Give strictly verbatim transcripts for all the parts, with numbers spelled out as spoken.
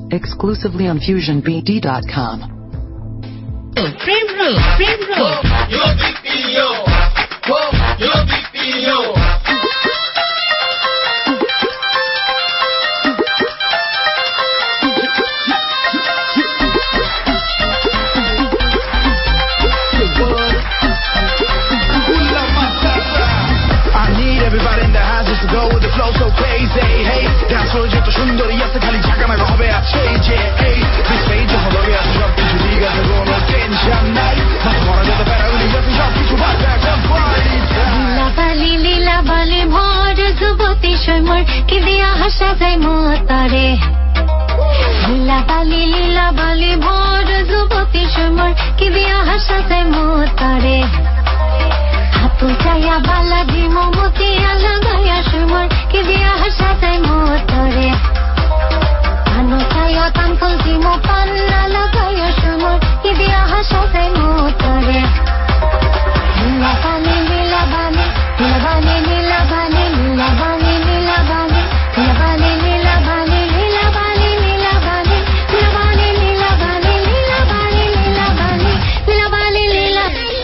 exclusively on fusion b d dot com. Frame room, frame room. Yo B P O, yo B P O. Everybody in the house just to go with the flow so crazy. Hey, dance floor just সুন্দরী আছে খালি ঝাঁকানাকা হবে আর সেই যে এই this page হলবে আছে সব কিছু ঠিক আছে কোনো টেনশন নাই মাথা ভরা যত প্যারাগুলি আছে সব কিছু বাজে এখন পার্টি লীলাবালি লীলাবালি ভর যুবতী সমর কি দিয়া হাসা যায় মতারে লীলাবালি লীলাবালি ভর যুবতী সমর কি দিয়া হাসা যায় মতারে হাতু চায়া বালা দি মমতি আলা গায়া সমর কি দিয়া হাসা যায় মতারে আনো চায়া কানফল দি মো পান্না লাগায়া সমর কি দিয়া হাসা যায় মতারে লীলাবালি লীলাবালি লীলাবালি লীলাবালি লীলাবালি লীলাবালি লীলাবালি লীলাবালি লীলাবালি লীলাবালি লীলাবালি লীলাবালি লীলাবালি লীলাবালি লীলাবালি লীলা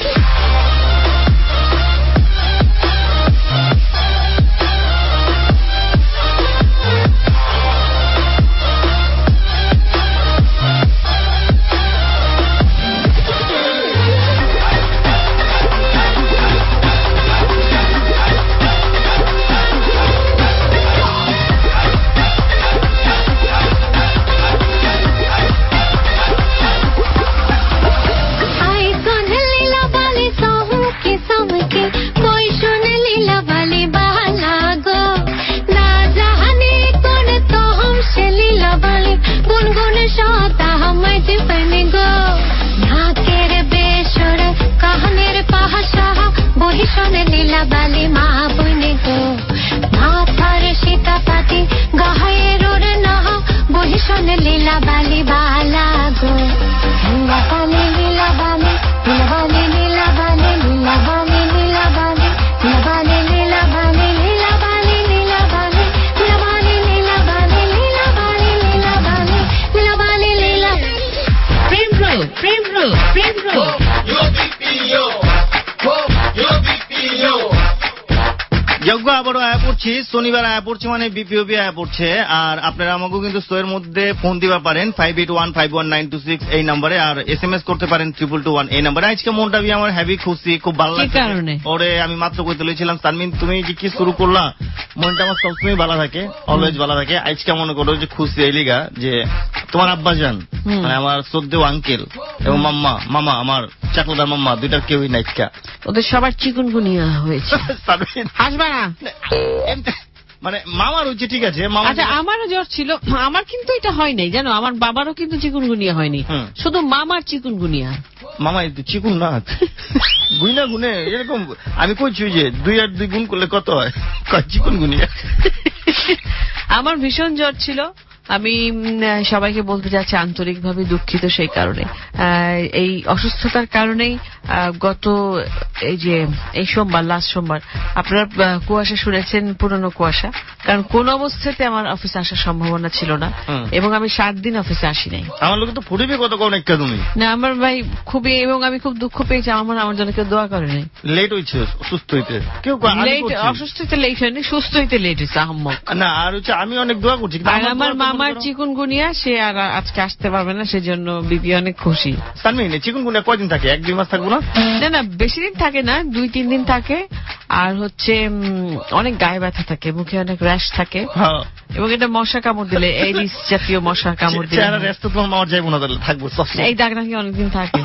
লীলাবালি মা বনে গো মাথার সীতা পাতি গায়ে রোর নাহা বহিষণে লীলাবালি বালা গো লীলাবালি লীলাবালি লীলাবালি লীলাবালি লীলাবালি লীলাবালি লীলাবালি লীলাবালি লীলাবালি লীলাবালি লীলাবালি লীলাবালি লীলাবালি লীলাবালি লীলাবালি লীলা Frame room, frame room, frame room. Yo B P O, yo B P O. যজ্ঞ আবারও আয়া পড়ছি, শনিবার আয়া পড়ছি মানে বিপিওপি আয়া পড়ছে। আর আপনারা আমাকেও কিন্তু শোয়ের মধ্যে ফোন দিবা পারেন five eight one five one nine two six এই নাম্বারে, আর এস এম এস করতে পারেন ট্রিপল টু ওয়ান এই নাম্বারে। আজকে মনটা বি আমার হ্যাভি খুশি, খুব ভালো লাগছে। ওরে আমি মাত্র কই তুলেছিলাম তানমিন তুমি যে কি শুরু করলা, মনটা আমার সবসময় ভালো থাকে, অলওয়েজ ভালো থাকে। আজকে মনে করো যে খুশি এই লিগা যে তোমার আব্বা যান মানে আমার শ্রদ্ধেয় আঙ্কেল এবং মাম্মা মামা আমার চাকলাদার মাম্মা দুইটার কেউই নাইকা, ওদের সবার চিকুনগুনিয়া হয়েছে। আসবা না মানে মামার হচ্ছে ঠিক আছে। আচ্ছা আমারও জ্বর ছিল, আমার কিন্তু এটা হয় নাই জানো, আমার বাবারও কিন্তু চিকুনগুনিয়া হয়নি, শুধু মামার চিকুনগুনিয়া। মামা চিকুন না গুইনা গুনে এরকম আমি কইছি যে দুই আর দুই গুণ করলে কত হয়, চিকুনগুনিয়া। আমার ভীষণ জ্বর ছিল, আমি সবাইকে বলতে চাচ্ছি আন্তরিকভাবে দুঃখিত সেই কারণে। এই অসুস্থতার কারণেই গত এই যে এই সোমবার লাস্ট সোমবার আপনারা কুয়াশা শুনেছেন, পুরনো কুয়াশা, কারণ কোন অবস্থাতে আমার অফিসে আসার সম্ভাবনা ছিল না এবং আমি সাত দিন অফিসে আসি নাই। আমার লোক তো পরিবে কত কোন একটা তুমি না আমার ভাই খুবই, এবং আমি খুব দুঃখ পেয়েছি, আমার আমার জন্য কেউ দোয়া করে নাই। লেট হয়েছে সুস্থ হইতে, কেউ লেট অসুস্থ হইতে লেট হয়নি, সুস্থ হইতে লেট হয়েছে আহম্মক না। আর হচ্ছে আমি অনেক দোয়া করছি, আমার মামার চিকুনগুনিয়া সে আর আজকে আসতে পারবে না, সেজন্য বিপি অনেক খুশি। চিকুনগুনিয়া কয়দিন থাকে, এক দুই মাস থাকবো না? না না বেশি দিন থাকে না, দুই তিন দিন থাকে। আর হচ্ছে অনেক গায়ে ব্যথা থাকে, মুখে অনেক র্যাশ থাকে এবং এটা মশা কামড় দিলে, এডিস জাতীয় মশা কামড় দিলে তোমার মামার যাইবো না তাহলে থাকবো, এই দাগ নাকি অনেকদিন থাকে।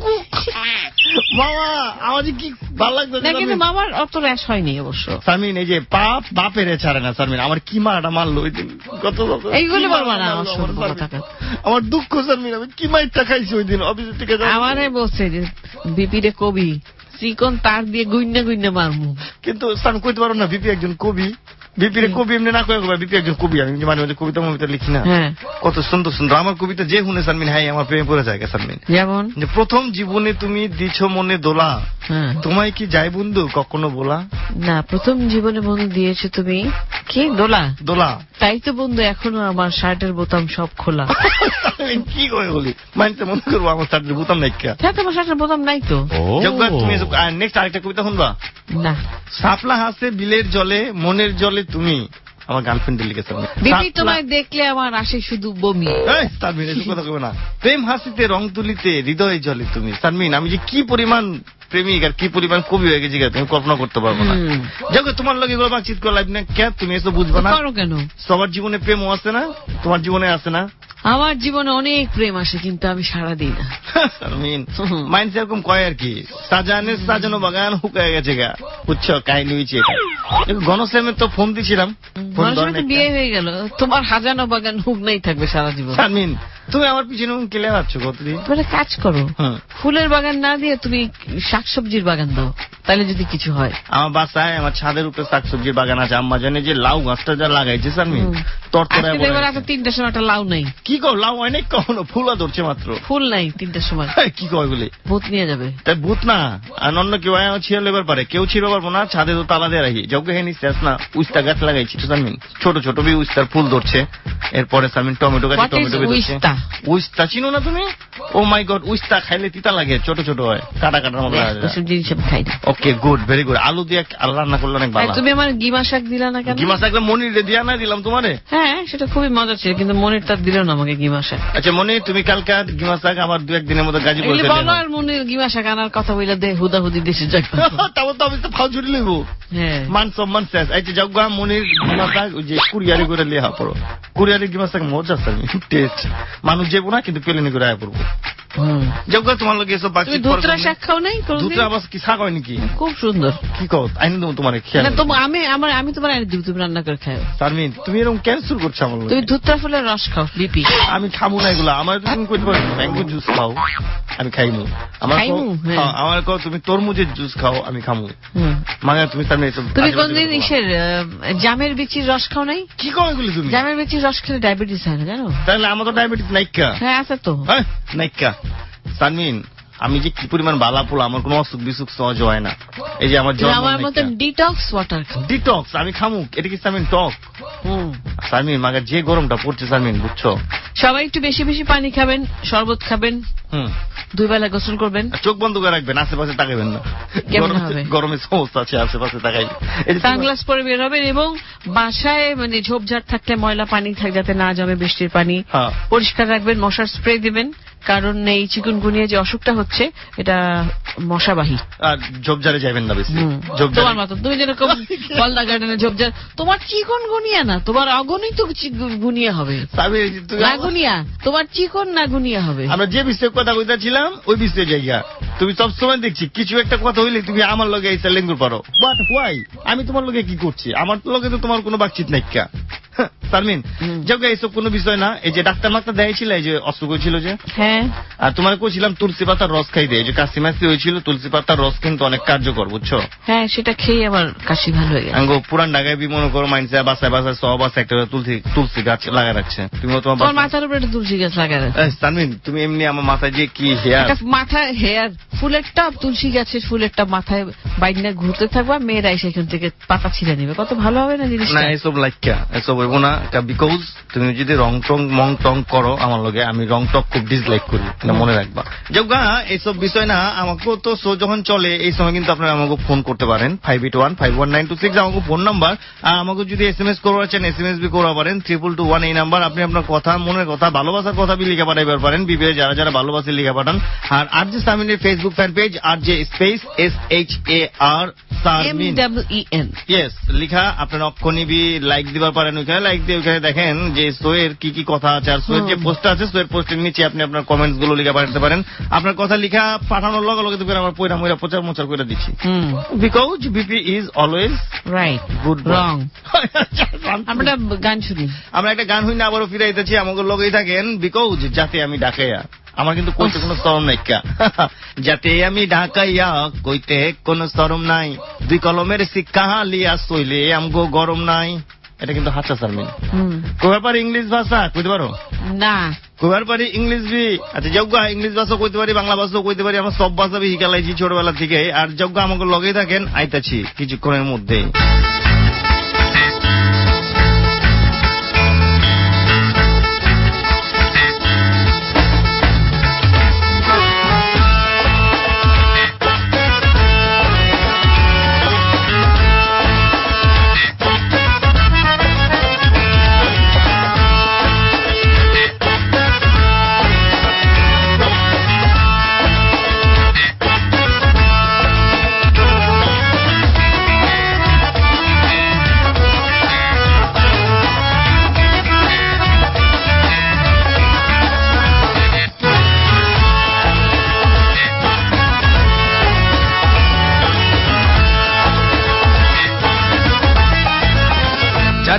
মামা আমার কি ভালো লাগবে না, কিন্তু মামার অত র্যাশ হয়নি অবশ্য। সারমিন এই যে পাপ বাপের ছাড়ে না সারমিন, আমার কি মারাটা মারলো ওই দিন, কত এইগুলো বলবো না আমার দুঃখ সারমিন, আমি কি মাইরটা খাইছি ওই দিন অফিস থেকে। আমারে বলছে যে বিপি রে কবি চিকন তার দিয়ে গুইন্না গুইন্না মারমু, কিন্তু আমি কইতে পারবো না বিপি একজন কবি, বিপি রে কবি এমনি না কয়ে বিপি একজন কবি। আমি মাঝে মাঝে কবিতা মবিতা লিখি না, কত সুন্দর সুন্দর আমার কবিতা যে শুনে সারমিন হ্যাঁ আমার প্রেমে পড়ে যায় সারমিন। যেমন যে প্রথম জীবনে তুমি দিছো মনে দোলা, তোমায় কি যাই বন্ধু কখনো বলা? না প্রথম জীবনে বন্ধু দিয়েছো তুমি কি দোলা দোলা তাই তো বন্ধু এখনো আমার শার্টের বোতাম সব খোলা। কি করে বলি মানতে মনে করবো আমার শার্টের বোতাম নাই কে? হ্যাঁ তোমার শার্টের বোতাম নাই তো। তুমি নেক্সট আরেকটা কবিতা শুনবা? না। শাপলা হাসে বিলের জলে মনের জলে তুমি, আমার গার্লফ্রেন্ড লিখেছে। বিপি তোমায় দেখলে আমার আসে শুধু বমি। সানমিন এসব কথা কবে না। প্রেম হাসিতে রং তুলিতে হৃদয়ে জলে তুমি। সানমিন আমি যে কি পরিমাণ প্রেমিক আর কি পরিমাণ কবি হয়ে গেছি তুমি কল্পনা করতে পারবো না। যাকে তোমার লগে এগুলো বাতচিত করে লাইভ না কে? তুমি এসব বুঝবা না কেন? সবার জীবনে প্রেমও আছে না? তোমার জীবনে আছে না? আমার জীবনে অনেক প্রেম আসে কিন্তু আমি সারা দিই না। মাইন্ড এরকম কয় আর কি, সাজানের সাজানো বাগান হুকায় গেছে গা, বুঝছো? কাহিনী হয়েছে গণশ্যামের তো ফোন দিছিলাম, বিয়ে হয়ে গেল, তোমার হাজানো বাগান হুক নাই থাকবে সারা জীবন। শারমিন তুমি আমার পিছনে কেলে যাচ্ছ কতদিন? তুমি কাজ করো, ফুলের বাগান না দিয়ে তুমি শাকসবজির বাগান দাও, তাহলে যদি কিছু হয়। আমার বাসায় আমার ছাদের উপরে শাকসবজির বাগান আছে, আম্মা জানে যে লাউ গাছটা যা লাগাইছে শারমিন তরতরায়। তিনটার সময় একটা লাউ নাই। কি কো লাউ অনেক কখনো ফুলও ধরছে মাত্র, ফুল নাই তিনটার সময়। কি কয় বলে ভূত নিয়ে যাবে? তাই ভূত না আর অন্য কেউ ছিল এবার পারে, কেউ ছিল পারবো না, ছাদে তো তালা দিয়ে রাখি। যজ্ঞ হে নিচ্ছে না উস্তা গাছ লাগাইছি শারমিন, ছোট ছোট বি উস্তার ফুল ধরছে। এরপরে শারমিন টমেটো গাছ, টমেটো উস্তা উস্তা চিনো না তুমি? ও মাই গড, উস্তা খাইলে তিতা লাগে, ছোট ছোট হয়, কাটা কাটার মতো জিনিস খাই না। Okay good, very good. আলু দিয়ে রান্না করলে অনেক ভালো। তুমি আমার গিমা শাক দিলা না কেন? গিমা শাক মনির দিয়া না দিলাম তোমারে? হ্যাঁ সেটা খুবই মজা ছিল, কিন্তু মনির তার দিল না আমাকে গিমা শাক। আচ্ছা মনি তুমি কালকে গিমা শাক আবার দু একদিনের মধ্যে গাজীপুর বলো, আর মনির গিমা শাক আনার কথা বইলা দে হুদা হুদি দেশে যাক। তাও তো আমি তো ফাউ ছুটি লইব। হ্যাঁ মান সম্মান শেষ। আচ্ছা যাও গা মনির গিমা শাক ওই যে কুরিয়ারে করে লিয়া পড়ো, কুরিয়ারে গিমা শাক মজা আছে, টেস্ট মানুষ যাবো না কিন্তু পেলেনি করে আয়া পড়বো। তোমার লোক এসব বাকি ধুতরা শাক খাও নাই? ধুতরা আবার কি শাক হয় নাকি? খুব সুন্দর। কি কও আইনি দেবো তোমার খেয়াল? আমি আমার আমি তোমার আইনি দিব, তুমি রান্না করে খাও। শারমিন তুমি এরকম ক্যান্সেল করছো আমার। তুমি ধুতরা ফুলের রস খাও বিপি। আমি খাবো না এগুলো, আমার তুমি কইতে পারো ম্যাঙ্গো জুস খাও, আমি খাইমু। আমার আমার কও তুমি তরমুজের জুস খাও, আমি খামু। মানে তুমি শারমিন তুমি কোনদিন ইসের জামের বিচির রস খাও নাই? কি কও এগুলো তুমি? জামের বিচির রস খেলে ডায়াবেটিস হয় না জানো? তাহলে আমার তো ডায়াবেটিস নাইকা। হ্যাঁ আছে তো। হ্যাঁ নাইকা। শারমিন আমি যে কি পরিমাণ বালা পোলা, আমার কোনো অসুখ বিসুখ সহজ হয় না। এই যে আমার আমার মতো ডিটক্স ওয়াটার খাও। ডিটক্স আমি খামু, এটা কি শারমিন টক? হুম শারমিন মাগা যে গরমটা পড়ছে শারমিন বুঝছো, সবাই একটু বেশি বেশি পানি খাবেন, শরবত খাবেন, হুম দুই বেলা গোসল করবেন, চোখ বন্ধ করে রাখবেন, আশেপাশে তাকাবেন না, গরমের সমস্যা আছে আশেপাশে তাকাই, সানগ্লাস পরে বের হবেন, এবং বাসায় মানে ঝোপঝাড় থাকলে ময়লা পানি থাকে যাতে না জমে, বৃষ্টির পানি পরিষ্কার রাখবেন, মশার স্প্রে দিবেন, কারণ এই চিকুনগুনিয়া যে অসুখটা হচ্ছে এটা মশাবাহী। আর ঝোপঝাড়ে যাবেন না বেশি, তোমার মতো তুমি যেরকম পলদা গার্ডেনে ঝোপঝাড়, তোমার চিকন গুনিয়া না, তোমার অগণিত গুনিয়া হবে, না গুনিয়া তোমার চিকন না গুনিয়া হবে। আমরা যে বিষয়ে কথা বলতেছিলাম ওই বিষয়ে জায়গা, তুমি সবসময় দেখছি কিছু একটা কথা হইলে তুমি আমার লগে এই লেঙ্গুর পারো, বাট হোয়াই? আমি তোমার লগে কি করছি? আমার লগে তো তোমার কোনো বাকচিত নাই কা শারমিন। যাও এইসব কোনো বিষয় না। এই যে ডাক্তার মাক্তার দেখাইছিল এই যে অসুখ হয়েছিল যে, হ্যাঁ আর তোমার কইছিলাম তুলসী পাতার রস খাই দেয়, যে কাশি মাসি হয়েছিল তুলসী পাতার রস কিন্তু অনেক কার্যকর বুঝছো। হ্যাঁ সেটা খেয়ে আমার কাশি ভালো হয়ে গেছে। পুরান ঢাকায় বি মনে করো মাইন্সে বাসায় বাসায় সব আছে একটা তুলসী তুলসী গাছ লাগা রাখছে। তুমি তোমার মাথার উপরে একটা তুলসী গাছ লাগা রাখছে। শারমিন তুমি এমনি আমার মাথায় যে কি হেয়ার, মাথায় হেয়ার ফুলের টাপ, তুলসী গাছের ফুলের টাপ মাথায় বাইরে ঘুরতে থাকবা, মেয়েরা সেখান থেকে পাতা ছিঁড়ে নিবে, কত ভালো হবে না জিনিস? না এসব লাইকা এসব হইব না, বিকজ তুমি যদি রং টং মং টং করো আমার লগে, আমি রং টক খুব ডিসলাইক করি, মনে রাখবা। যোগা এইসব বিষয় না, আমাকেও তো শো যখন চলে এই সময় কিন্তু আপনারা আমাকে ফোন করতে পারেন, five eight one five one nine two six আমাকে ফোন নাম্বার। আর আমাকে যদি এস এম এস করছেন এস এম এস বি করা পারেন ট্রিপল টু ওয়ান এই নাম্বার। আপনি আপনার কথা মনের কথা ভালোবাসার কথা বি লিখে পাঠাইবার পারেন, বিবিএ যারা যারা ভালোবাসে লিখে পাঠান। আর আর যে শারমিনের ফেসবুক ফ্যান পেজ আর যে space S H A R Sharmin yes লিখা আপনার অক্ষণি বি লাইক দিবার পারেন, ওইখানে লাইক দিয়ে ওইখানে দেখেন যে সোয়ের কি কি কথা আছে, আর সোয়ের যে পোস্ট আছে সোয়ের পোস্টের নিচে আপনি আপনার কমেন্টস গুলো লিখে পাঠাতে পারেন। আপনার কথা লিখা পাঠানোর লগে লগে দেখবেন আমার পয়রা ময়রা প্রচার মোচার করে দিচ্ছি, because BP is always right good wrong. আমরা গান শুনি, আমরা একটা গান হই না আবারও ফিরে আইতেছি, আমাকে লগেই থাকেন, বিকজ যাতে আমি ডাকাইয়া, আমার কিন্তু কইতে কোনো শরম নাই কা, যাতে আমি ঢাকাইয়া কইতে কোনো শরম নাই, দুই কলমের শিক্ষা লিয়া সইলে আমগো গরম নাই। এটা কিন্তু হাসা শারমিন। কইবার পারি ইংলিশ ভাষা কইতে পারো না? কইবার পারি ইংলিশ বি। আচ্ছা যোগ্য ইংলিশ ভাষা কইতে পারি, বাংলা ভাষাও কইতে পারি, আমরা সব ভাষা বি শিখালাইছি ছোটবেলা থেকে। আর যোগ্য আমাকে লগেই থাকেন, আইতাছি কিছুক্ষণের মধ্যেই।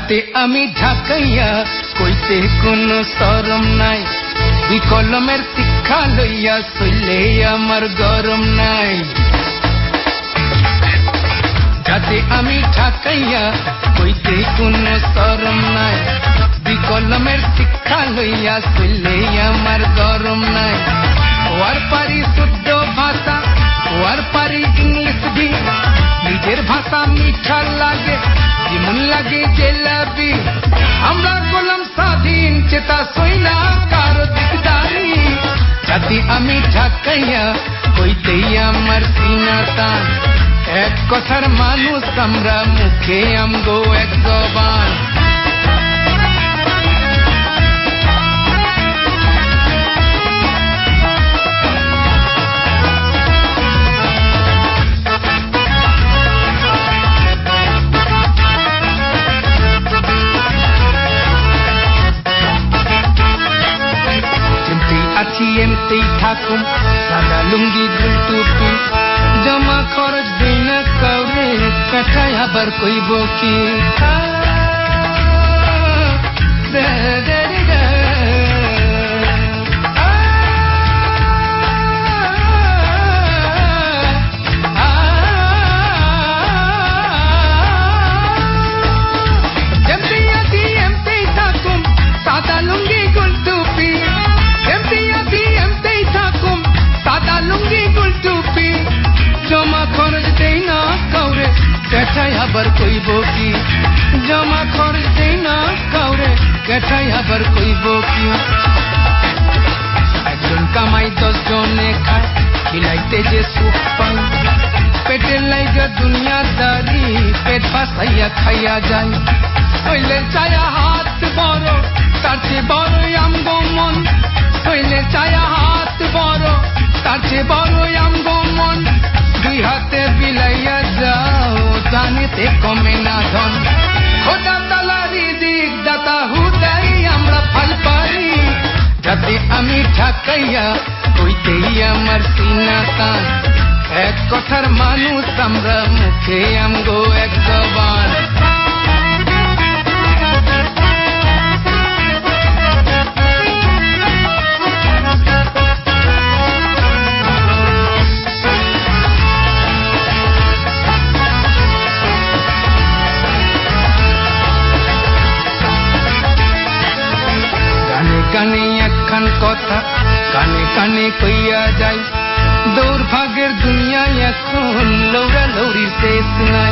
যাতে আমি ঢাকাইয়া কইতে কোনো শরম নাই দুই কলমের শিক্ষা লইয়া চললে আমার গরম নাই যাতে আমি ঢাকাইয়া কইতে কোনো শরম নাই দুই কলমের শিক্ষা লইয়া চললে আমার গরম নাই ওয়ার পারি শুদ্ধ ভাষা ওয়ার পারি ইংলিশ ভি নিজের ভাষা মিঠা লাগে যেমন লাগে জেলাবি আমরা গোলাম স্বাধীন চেতা সইনা কারো দিকদারি যাতে আমি ঢাকাইয়া কইতেই আমার সিনা টান এক কথার মানুষ আমরা মুখে আমগো এক জবান এমতেই থাকুম সাদা লুঙ্গি গুল টুপি জমা খরচ দিই না কাউরে কাঠায় আবার কইব কি এমতেই আছি এমতেই থাকুম সাদা লুঙ্গি গুল টুপি জমা খরচ দেই না কাউরে কেঠাই আবার কইব কি জমা খরচ দেই না কাউরে কেঠাই আবার কইব কি একজন কামাই দশ জনে খায় খিলাইতে যে সুখ পাই পেটের লাইগা দুনিয়াদারি পেট বাসাইয়া খাইয়া যায় হইলে চায়া হাত বড় তার চেয়ে বড়ই আমগো মন হইলে চায়া হাত বড় তার চেয়ে বড়ই আমগো মন দুই হাতে বিলাইয়া যাও জানিতে কমে না ধন খোদা তালা রিজিক দাতা হুদাই আমরা ফল পারি যাতে আমি ঢাকাইয়া কইতেই আমার সিনা টান এক কথার মানুষ আমরা মুখে আমগো এক জবান কানে একখান কথা কানে কানে কইয়া যাই দুর্ভাগ্যের দুনিয়ায় এখন লৌড়া লৌড়ির শেষ নাই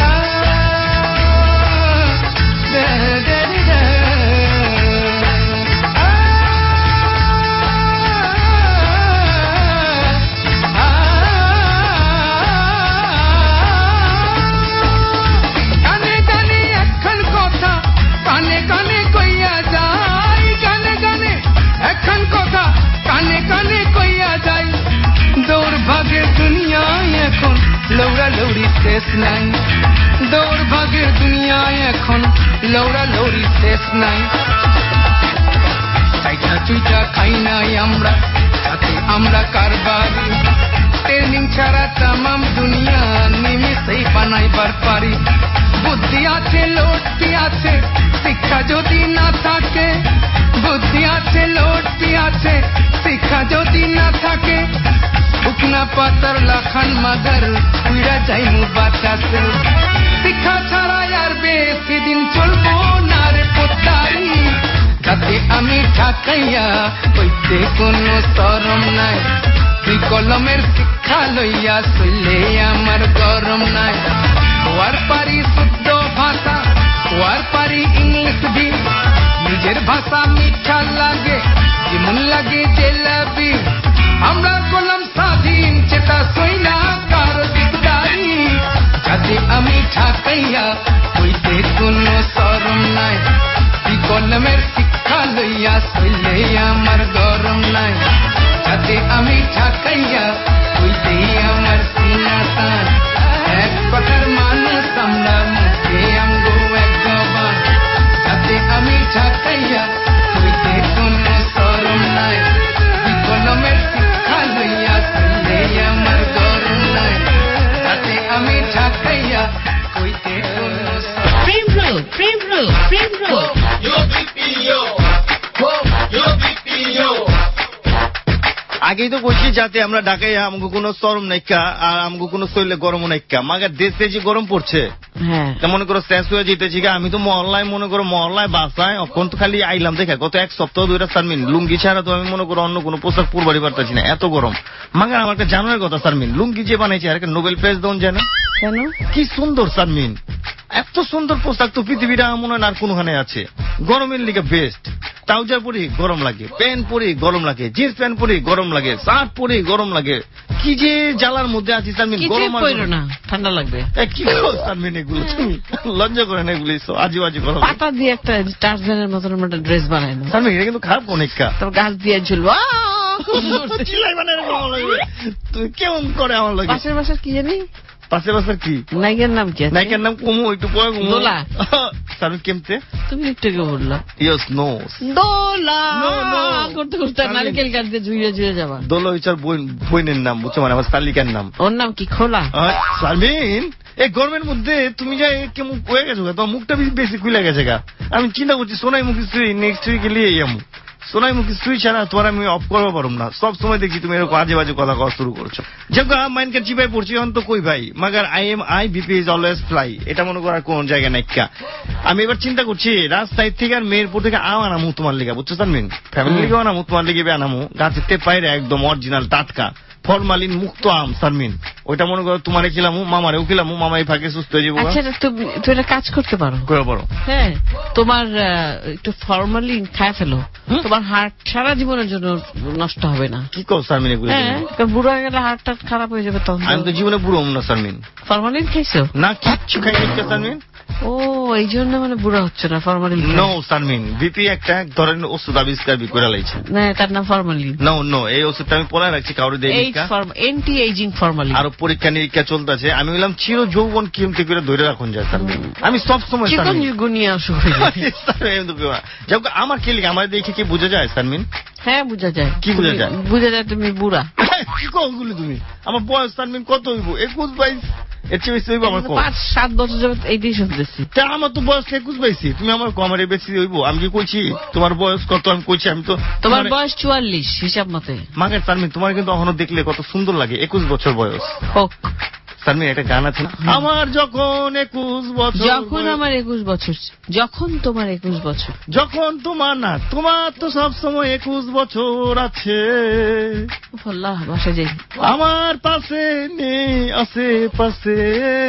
কানে কানে একখান কথা কানে কানে কইয়া যায় এখন কথা কানে কানে কইয়া যায় দুর্ভাগ্যের দুনিয়ায় এখন লৌড়া লৌড়ি শেষ নাই দুর্ভাগ্যের দুনিয়ায় এখন লৌড়া লৌড়ি শেষ নাই চাইটা চুইটা খাই নাই আমরা তাতে আমরা কারবারি ট্রেনিং ছাড়া তামাম দুনিয়া নিমিষেই বানাইবার পারি বুদ্ধি আছে লোটটি আছে শিক্ষা যদি না থাকে বুদ্ধি আছে লোটটি আছে শিক্ষা যদি না থাকে উকনা পাতার লাখান মাগার উইরা যাইমু বাতাসে শিক্ষা ছাড়া আর বেশি দিন চলবো না রে পোতারি যাতে আমি ঢাকাইয়া কইতে কোনো শরম নাই তুই কলমের শিক্ষা লইয়া চললে আমার গরম নাই ওয়ার পারি শুদ্ধ ভাষা ওয়ার পারি ইংলিশ ভি নিজের ভাষা মিঠা লাগে যেমন লাগে জেলাবি আমরা গোলাম স্বাধীন চেতা সইনা কারো দিকদারি যাতে আমি ঢাকাইয়া কইতে কোনো শরম নাই তুই কলমের শিক্ষা লইয়া চললে আমার গরম নাই যাতে আমি ঢাকাইয়া কইতেই আমার সিনা টান এক কথার মানুষ আমরা মুখে আমগো এক জবান যাতে আমি ঢাকাইয়া কইতে কোনো আগেই তো কইছি যাতে আমরা ঢাকায় আমাকে কোনো চরম নাইকা আর আমাকে কোনো শরীরে গরম নাইকা মাগার দেশে যে গরম পড়ছে হ্যাঁ মনে করো শেষ হয়ে যেতেছি আমি তো মহল্লায় মনে করো মহল্লায় বাসায় এখন তো খালি আইলাম দেখে গত এক সপ্তাহ দুইটা সারমিন লুঙ্গি ছাড়া তো আমি মনে করো অন্য কোনো পোশাক পরবারই পারতেছি না এত গরম মাগার আমার একটা জানার কথা সারমিন লুঙ্গি যে বানাইছে আর একটা নোবেল প্রাইজ দেন জানো কেন কি সুন্দর সারমিন এত সুন্দর পোশাক তো পৃথিবীটা মনে হয় আর কোনখানে আছে গরমের লিগে বেস্ট ট্রাউজার পরি গরম লাগে প্যান্ট পরি গরম লাগে জিন্স প্যান্ট পরি গরম লাগে শার্ট পরি গরম লাগে কি যে জ্বালার মধ্যে আছি সারমিন গরম আর না ঠান্ডা লাগবে কি করো সারমিন এগুলো তুমি লজ্জা করে না এগুলো আজু বাজু করো পাতা দিয়ে একটা টার্জানের মতন একটা ড্রেস বানায় না সারমিন এটা কিন্তু খারাপ অনেকটা তোর গাছ দিয়ে ঝুলবো চিল্লাই বানায় তুমি কেমন করে আমার লাগে পাশের বাসার কি জানি পাশের বাসার কি নায়িকার নাম কি নায়িকার নাম কুমু একটু পরে কুমু দোলা সারমিন কেমতে তুমি একটু কে বললা ইয়েস নো দোলা করতে করতে নারকেল গাছ দিয়ে ঝুড়ে ঝুড়ে যাবা দোলা হচ্ছে বইনের নাম বুঝছো মানে আমার তালিকার নাম ওর নাম কি খোলা সারমিন এই গরমের মধ্যে তুমি যাই কেমন হয়ে গেছো তোমার মুখটা বেশি খুলে গেছে গা আমি চিন্তা করছি সোনাই মুখী স্ত্রী নেক্সট উইকে নিয়ে যাবো সোনাই মুখী স্ত্রী ছাড়া তোমার আমি অফ করবো পারব না সব সময় দেখছি তুমি এরকম আজে বাজে কথা কওয়া শুরু করছো যখন মাইনকে চিপাই পড়ছি এখন তো কই ভাই মাগার I am I BP is always fly এটা মনে করার কোন জায়গায় নাই কা আমি এবার চিন্তা করছি রাস্তায় থেকে আর মেয়েরপুর থেকে আম আনামু তোমার লিগা বুঝছো সারমিন ফ্যামিলি লিগেও আনামু তোমার লিগে আনামু গাছেতে পাইরে একদম অরিজিনাল টাটকা ফরমালিন মুক্ত আম সারমিন ওইটা মনে করো তোমারে খিলামু মামারেও খিলামু মামাই ফাঁকে সুস্থ হয়ে যাবো আচ্ছা তুমি তুমি একটা কাজ করতে পারো করে পারো হ্যাঁ তোমার একটু ফরমালিন খায় ফেলো তোমার হার্ট সারা জীবনের জন্য নষ্ট হবে না কি কও সারমিন এগুলো হ্যাঁ বুড়ো হয়ে গেলে হার্টটা খারাপ হয়ে যাবে তখন আমি তো জীবনে বুড়ো হম না সারমিন ফরমালিন খাইছো না কিচ্ছু খাইনি সারমিন ও এই জন্য মানে বুড়া হচ্ছে না ফরমালিন নো সারমিন বিপি একটা এক ধরনের ওষুধ আবিষ্কার করে লাইছে না তার নাম ফরমালিন নো নো এই ওষুধটা আমি পড়ে রাখছি কাউরে দেই না এন্টি এজিং ফরমালিন আর পরীক্ষা নিরীক্ষা চলতেছে আমি বললাম চির যৌবন কিমতে করে ধরে রাখুন যায় সারমিন আমি সব সময় চিকন গুনিয়া অসুখ যাও আমার কি লিখে আমার দেখে কি বোঝা যায় সারমিন হ্যাঁ বোঝা যায় কি বোঝা যায় বোঝা যায় তুমি বুড়া কি কওগুলো তুমি আমার বয়স সারমিন কত হইব একুশ বাইশ এর চেয়ে বেশি হইব আমার পাঁচ সাত বছর যাবত এইটাই শুনতেছি তা আমার তো বয়স একুশ বাইশি তুমি আমার কমারে বেশি হইব আমি কি কইছি তোমার বয়স কত আমি কইছি আমি তো তোমার বয়স চুয়াল্লিশ হিসাব মতে মাগের সারমিন তোমার কিন্তু এখনো দেখলে কত সুন্দর লাগে একুশ বছর বয়স হোক সারমিন একটা গান আছে আমার যখন একুশ বছর যখন আমার একুশ বছর যখন তোমার একুশ বছর যখন তোমার না তোমার তো সব সময় একুশ বছর আছে আল্লাহ বাসা যাই আমার পাশে নেই আশেপাশে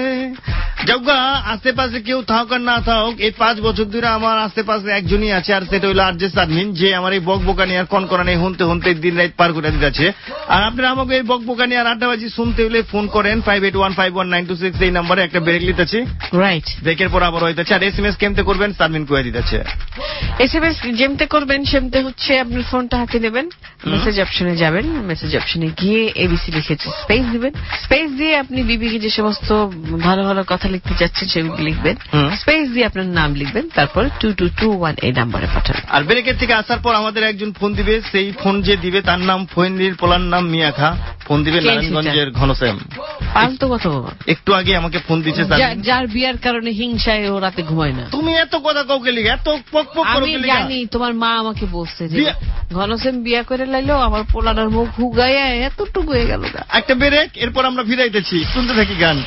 যাওগা আশেপাশে কেউ থাক আর না থাক এই পাঁচ বছর ধরে আমার আশেপাশে একজনই আছে আর সেটা হলো আর যে সারমিন যে আমার এই বকবকানি আর কনকনানি হুনতে হুনতে দিন রাত পার করে দিতেছে আর আপনারা আমাকে এই বকবকানি আর আড্ডাবাজি শুনতে হলে ফোন করেন five eight one five one nine two six এই নম্বরে একটা ব্রেক লিতেছি রাইট ব্রেকের পর আবার হইতেছে আর এসএমএস কেমতে করবেন সারমিন কয়ে দিতেছে এসএমএস যেমতে করবেন সেমতে হচ্ছে আপনার ফোনটা হাতে নেবেন মেসেজ অপশনে যাবেন মেসেজ অপশনে গিয়ে এবিসি লিখেছে স্পেস দিবেন স্পেস দিয়ে আপনি বিবিকে যে সমস্ত ভালো ভালো কথা লিখতে যাচ্ছেন সেগুলো লিখবেন স্পেস দিয়ে আপনার নাম লিখবেন তারপর টু টু টু ওয়ান এই নাম্বারে পাঠাবেন আর ব্রেকের থেকে আসার পর আমাদের একজন ফোন দিবে সেই ফোন যে দিবে তার নাম ফোনদির পোলার নাম মিয়াখা ফোন দিবে নারায়ণগঞ্জের ঘনশ্যাম পাল্টো কথা বাবা একটু আগে আমাকে ফোন দিচ্ছে যার বিয়ার কারণে হিংসায় ও রাতে ঘুমায় না তুমি এত কথা কাউকে লিখে এত পক পক করো আমি জানি তোমার মা আমাকে বলছে যে ঘনশ্যাম বিয়া করে লাইলো আমার পোলার মুখ হুগাইয়া এতটুকু হয়ে গেল একটা ব্রেক এরপর আমরা ফিরাইতেছি শুনতে থাকি গান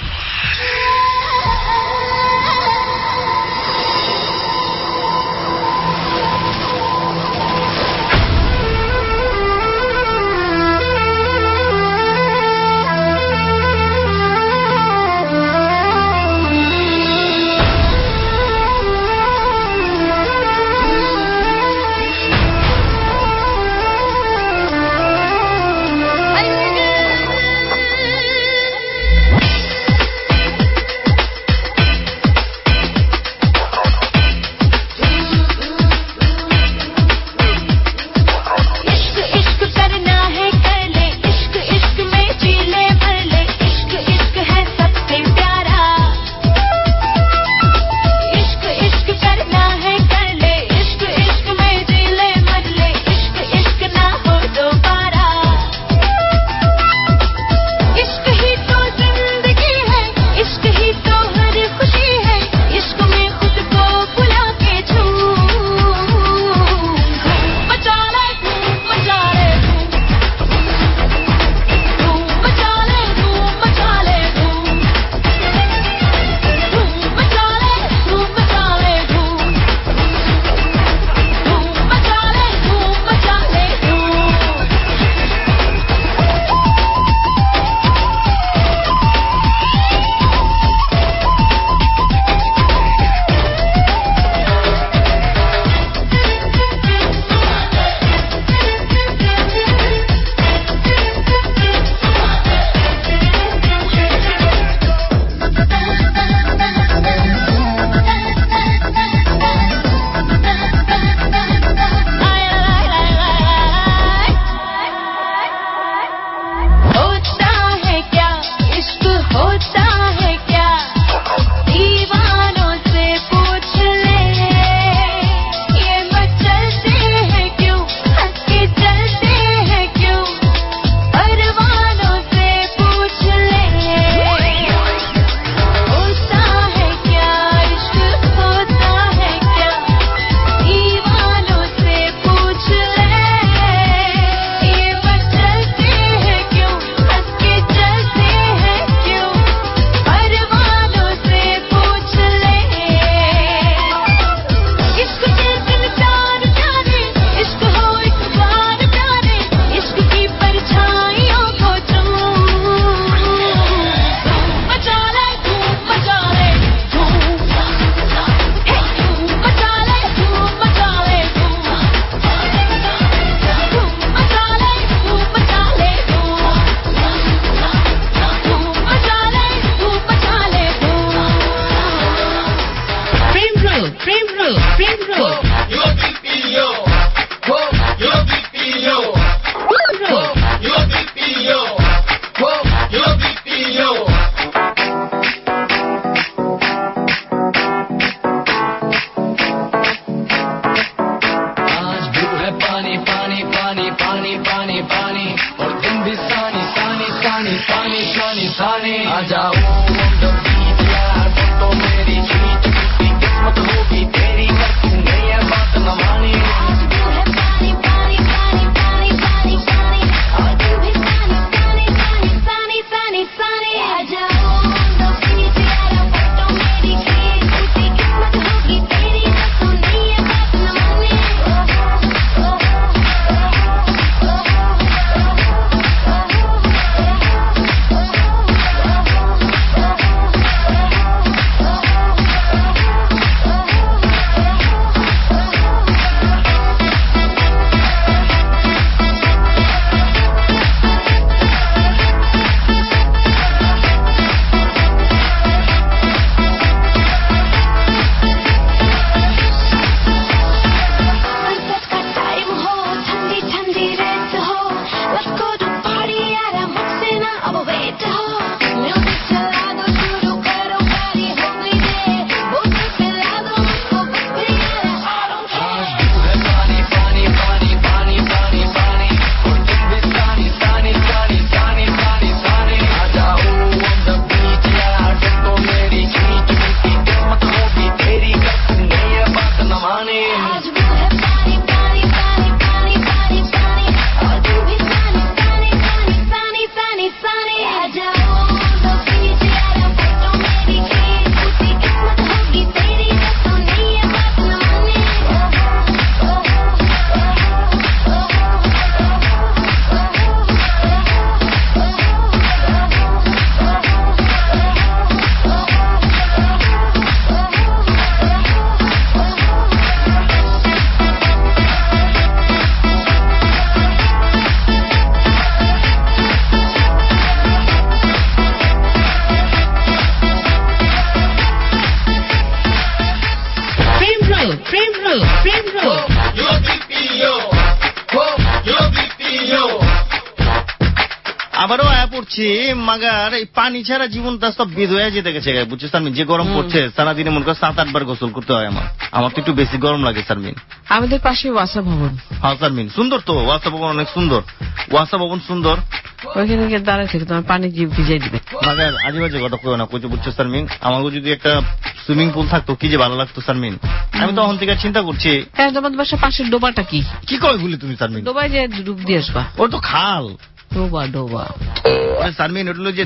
पानी पानी पानी पानी और तुम भी सानी सानी सानी सानी सानी सानी आ जाओ यार तो मेरी जीत की किस्मत होगी तेरी कर तू नहीं है बात न मानी আবারও আয়া পড়ছি মাগার এই পানি ছাড়া জীবনটা সব বেদ হয়ে যেতে গেছে বুঝছিস সারমিন যে গরম পড়ছে সারাদিনে মনে কর সাত আট বার গোসল করতে হয় আমার আমার তো একটু বেশি গরম লাগে সারমিন আমাদের পাশে ওয়াসা ভবন হ্যাঁ সারমিন সুন্দর তো ওয়াসা ভবন অনেক সুন্দর ওয়াসা ভবন সুন্দর ওইখানে গিয়ে দাঁড়ায় থেকে তোমার পানি ভিজাই দিবে মাগার আজেবাজে কথা কই না কইতে বুঝছো সারমিন আমাকে যদি একটা সুইমিং পুল থাকতো কি যে ভালো লাগতো সারমিন আমি তখন থেকে চিন্তা করছি হ্যাঁ তোমাদের বাসার পাশের ডোবাটা কি কি কই বলি তুমি সারমিন ডোবায় যে ডুব দিয়ে আসবা ও তো খাল ডোবা ডোবা সারমিন ওটা হলো যে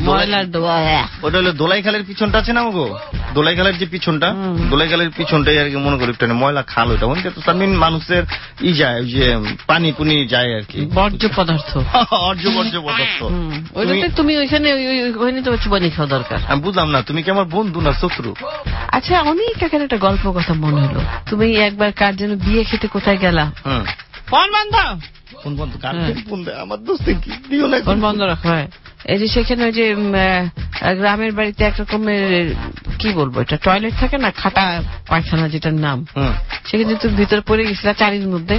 ওটা হলো দোলাই খালের পিছনটা আছে না গো দোলাই খালের যে পিছনটা দোলাই খালের পিছনটাই আর কি মনে করি একটা ময়লা খাল ওইটা ওখানে তো সারমিন মানুষের ই যায় যে পানি পুনি যায় আর কি বর্জ্য পদার্থ অর্জ্য বর্জ্য পদার্থ ওইটাতে তুমি ওইখানে ওইখানে তো চুবানি খাওয়া দরকার আমি বুঝলাম না তুমি কি আমার বন্ধু না শত্রু আচ্ছা অনেক এখানে একটা গল্প কথা মনে হলো তুমি একবার কার যেন বিয়ে খেতে কোথায় গেলা ফোন বন্ধ ফোন বন্ধ কার ফোন দেয় আমার দোস্ত কি দিও না ফোন বন্ধ রাখো হয় এই যে সেখানে ওই যে গ্রামের বাড়িতে একরকমের কি বলবো এটা টয়লেট থাকে না খাটা পায়খানা যেটার নাম সেখানে তুমি ভিতরে পড়ে গেছিলা চারির মধ্যে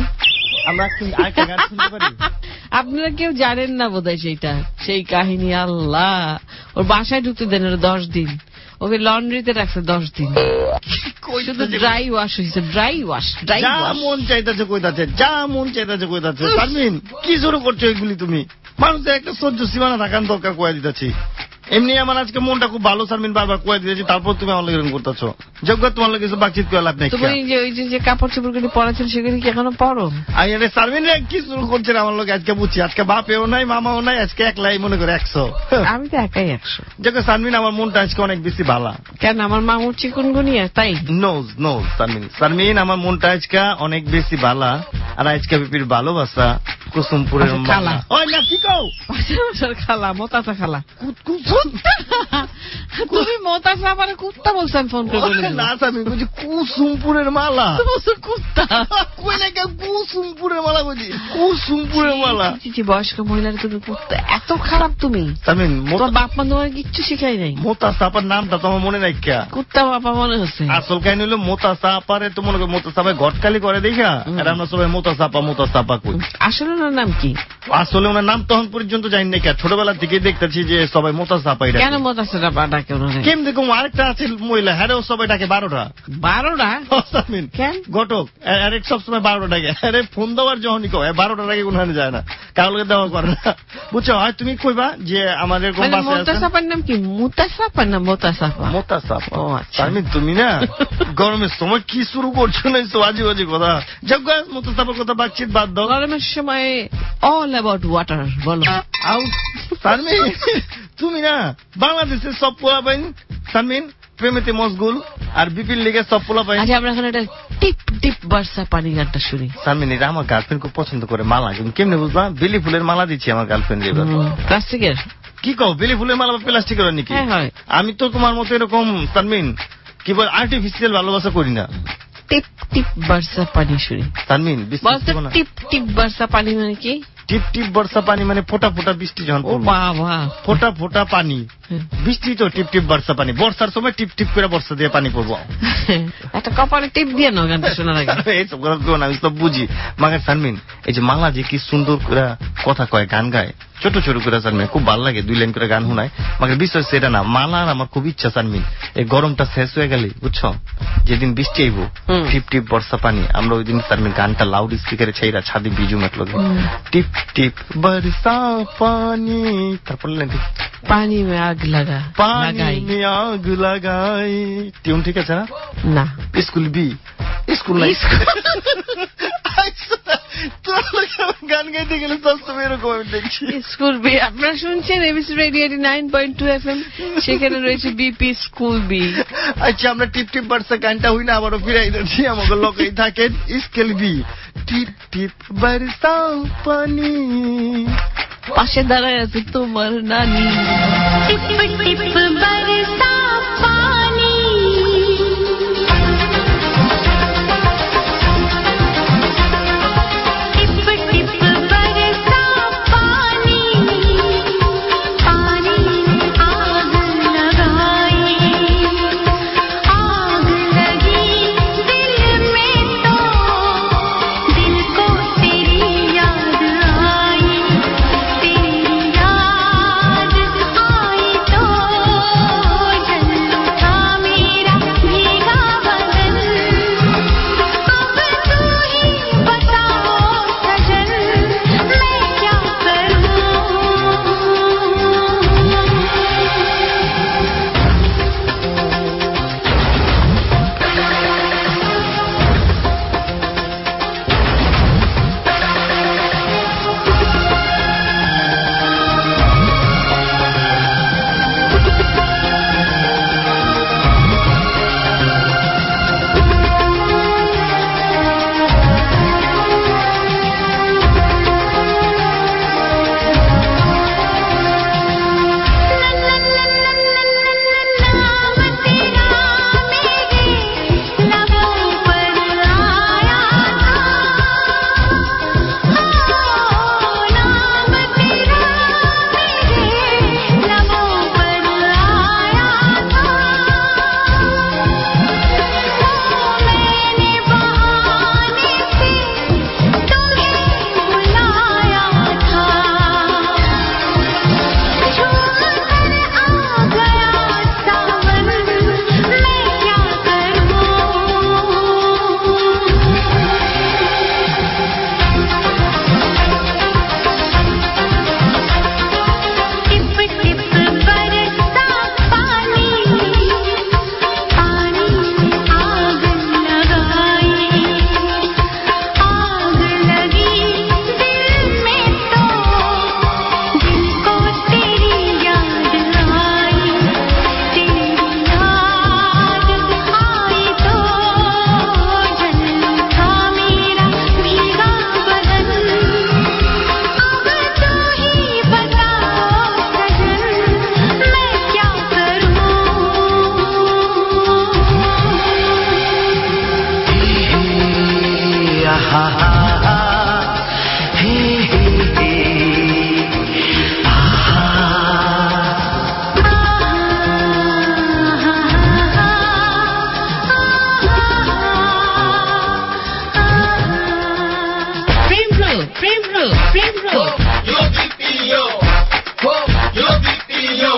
আপনারা কেউ জানেন না বোধহয় সেইটা সেই কাহিনী আল্লাহ ওর বাসায় ঢুকতে দেন ওর দশ দিন ওকে লন্ড্রিতে রাখছে দশ দিন শুধু ড্রাই ওয়াশ হয়েছে ড্রাই ওয়াশ ড্রাই যা মন চাইতেছে কইতাছে যা মন চাইতেছে কইতাছে সারমিন কি শুরু করছো এগুলি তুমি মানুষের একটা সহ্য সীমানা থাকার দরকার কয়ে দিতেছি এমনি আমার আজকে মনটা খুব ভালো সারমিন বারবার কয়ে দিতেছি তারপর তুমি আমার এরকম করতেছো যোগ্য তোমার লোক কিছু বাকচিত করে লাভ নেই তুমি যে ওই যে কাপড় চোপড় গুলি পরাছেন সেগুলি কি এখনো পরো আরে সারমিন কি শুরু করছেন আমার লোক আজকে বুঝছি আজকে বাপেও নাই মামাও নাই আজকে একলাই মনে করে একশো আমি তো একাই একশো যোগ্য সারমিন আমার মনটা আজকে অনেক বেশি ভালো কেন আমার মামুর চিকুনগুনিয়া তাই নোজ নোজ সারমিন সারমিন আমার মনটা আজকে অনেক বেশি ভালো আর আজকে বিপির ভালোবাসা কুসুমপুরের খালা ওই না কি কও খালা মোতাসা খালা তুমি মোতাসা আমার কুত্তা বলছেন ফোন করে না আমি বলছি কুসুমপুরের মালা কুত্তা কই না কুসুমপুরের মালা বলছি কুসুমপুরের মালা বয়স্ক মহিলার তুমি কুত্তা এত খারাপ তুমি সামিন তোমার বাপ মা তোমার কিচ্ছু শিখাই নাই মোতাসা আপার নামটা তোমার মনে নাই কে কুত্তা বাপা মনে হচ্ছে আসল কাহিনী হলো মোতাসা আপারে তো মনে করো মোতাসা ঘটকালি করে দেখা আর আমরা সবাই মোতাসা আপা মোতাসা আপা কই আসলে নাম কি আসলে ওনার নাম তখন পর্যন্ত জানি না, ছোটবেলা থেকে দেখতেছি যে সবাই মোতাসাপাই ডাকে। কেন মোতাসাটা ডাকে ওনারে? কেম দেখুন আরেকটা আছে মহিলা, হ্যাঁ সবাই ডাকে বারোটা। বারোটা? কেন ঘটক আরেক সবসময় বারোটা ডাকে। আরে ফোন দেওয়ার যখনই কয় বারোটা ডাকে কোনখানে যায় না, কাউকে দেওয়া করে না, বুঝছো? হয় তুমি কইবা যে আমাদের মোতাসাপার নাম কি? মুতাসাপা না মোতাসাপা? মোতাসাপা। ও আচ্ছা। আমি তুমি না গরমের সময় কি শুরু করছো না তো আজে বাজে কথা। যাক মোতাসাপার কথা বাতচিত বাদ দাও। গরমের সময় অল অ্যাবাউট ওয়াটার বলো। আউ সারমিন তুমি না বাংলাদেশের সব পোলা পাইন সারমিন প্রেমেতে মশগুল, আর বিপিন লিগে সব পোলা পাইন। আচ্ছা আমরা এখন একটা টিপ টিপ বর্ষা পানি গানটা শুনি। সারমিন এটা আমার গার্লফ্রেন্ড খুব পছন্দ করে মালা, তুমি কেমনে বুঝবা? বেলি ফুলের মালা দিচ্ছি আমার গার্লফ্রেন্ড। প্লাস্টিকের? কি কও বেলি ফুলের মালা প্লাস্টিকের নাকি? আমি তো তোমার মতো এরকম সারমিন কি বল আর্টিফিশিয়াল ভালোবাসা করি না। টিপ টিপ বর্ষা পানি শুনি সারমিন। টিপ টিপ বর্ষা পানি মানে কি? টিপ টিপ বর্ষা পানি মানে ফোটা ফোটা বৃষ্টি যখন ফোটা ফোটা পানি, বৃষ্টি তো টিপ টিপ বর্ষা পানি। বর্ষার সময় টিপ টিপ করে বর্ষা দিয়ে পানি পড়বো। একটা কপালে টিপ দিয়ে নাও গানটা শোনার আগে। এইসব কথা না, আমি সব বুঝি। মাগার সারমিন এই যে মালা যে কি সুন্দর করে কথা কয়, গান গায় ছোট ছোট করে সারমিন, খুব ভালো লাগে, দুই লাইন করে গান শোনায়। মাগার বিশ্বাস সেটা না, মালা আর আমার খুব ইচ্ছা সারমিন এই গরমটা শেষ হয়ে গেলে বুঝছো, যেদিন বৃষ্টি আইব টিপ টিপ বর্ষা পানি, আমরা ওই দিন সারমিন গানটা লাউড স্পিকারে ছাইরা ছাদে বিজু মেটলো টিপ টিপ বর্ষা পানি, তারপর পানি মে আগ লাগা পানি মে আগ লাগাই। টিউন ঠিক আছে না? না স্কুল বি স্কুল নাই গান গাইতে গেলে সবসময় এরকম আমি দেখছি। স্কুল বি আপনারা শুনছেন ABC radio eighty nine point two F M, সেখানে রয়েছে বিপি স্কুল বি। আচ্ছা আমরা টিপ টিপ বর্ষা গানটা হই না আবারও ফিরাই দিচ্ছি, আমাকে লোকেই থাকেন স্কুল বি টিপ টিপ বর্ষা পানি। পাশে দাঁড়ায় আছে তোমার নানি। টিপ টিপ বর্ষা পানি तो Road. Yo B P O. Whoa, yo B P O.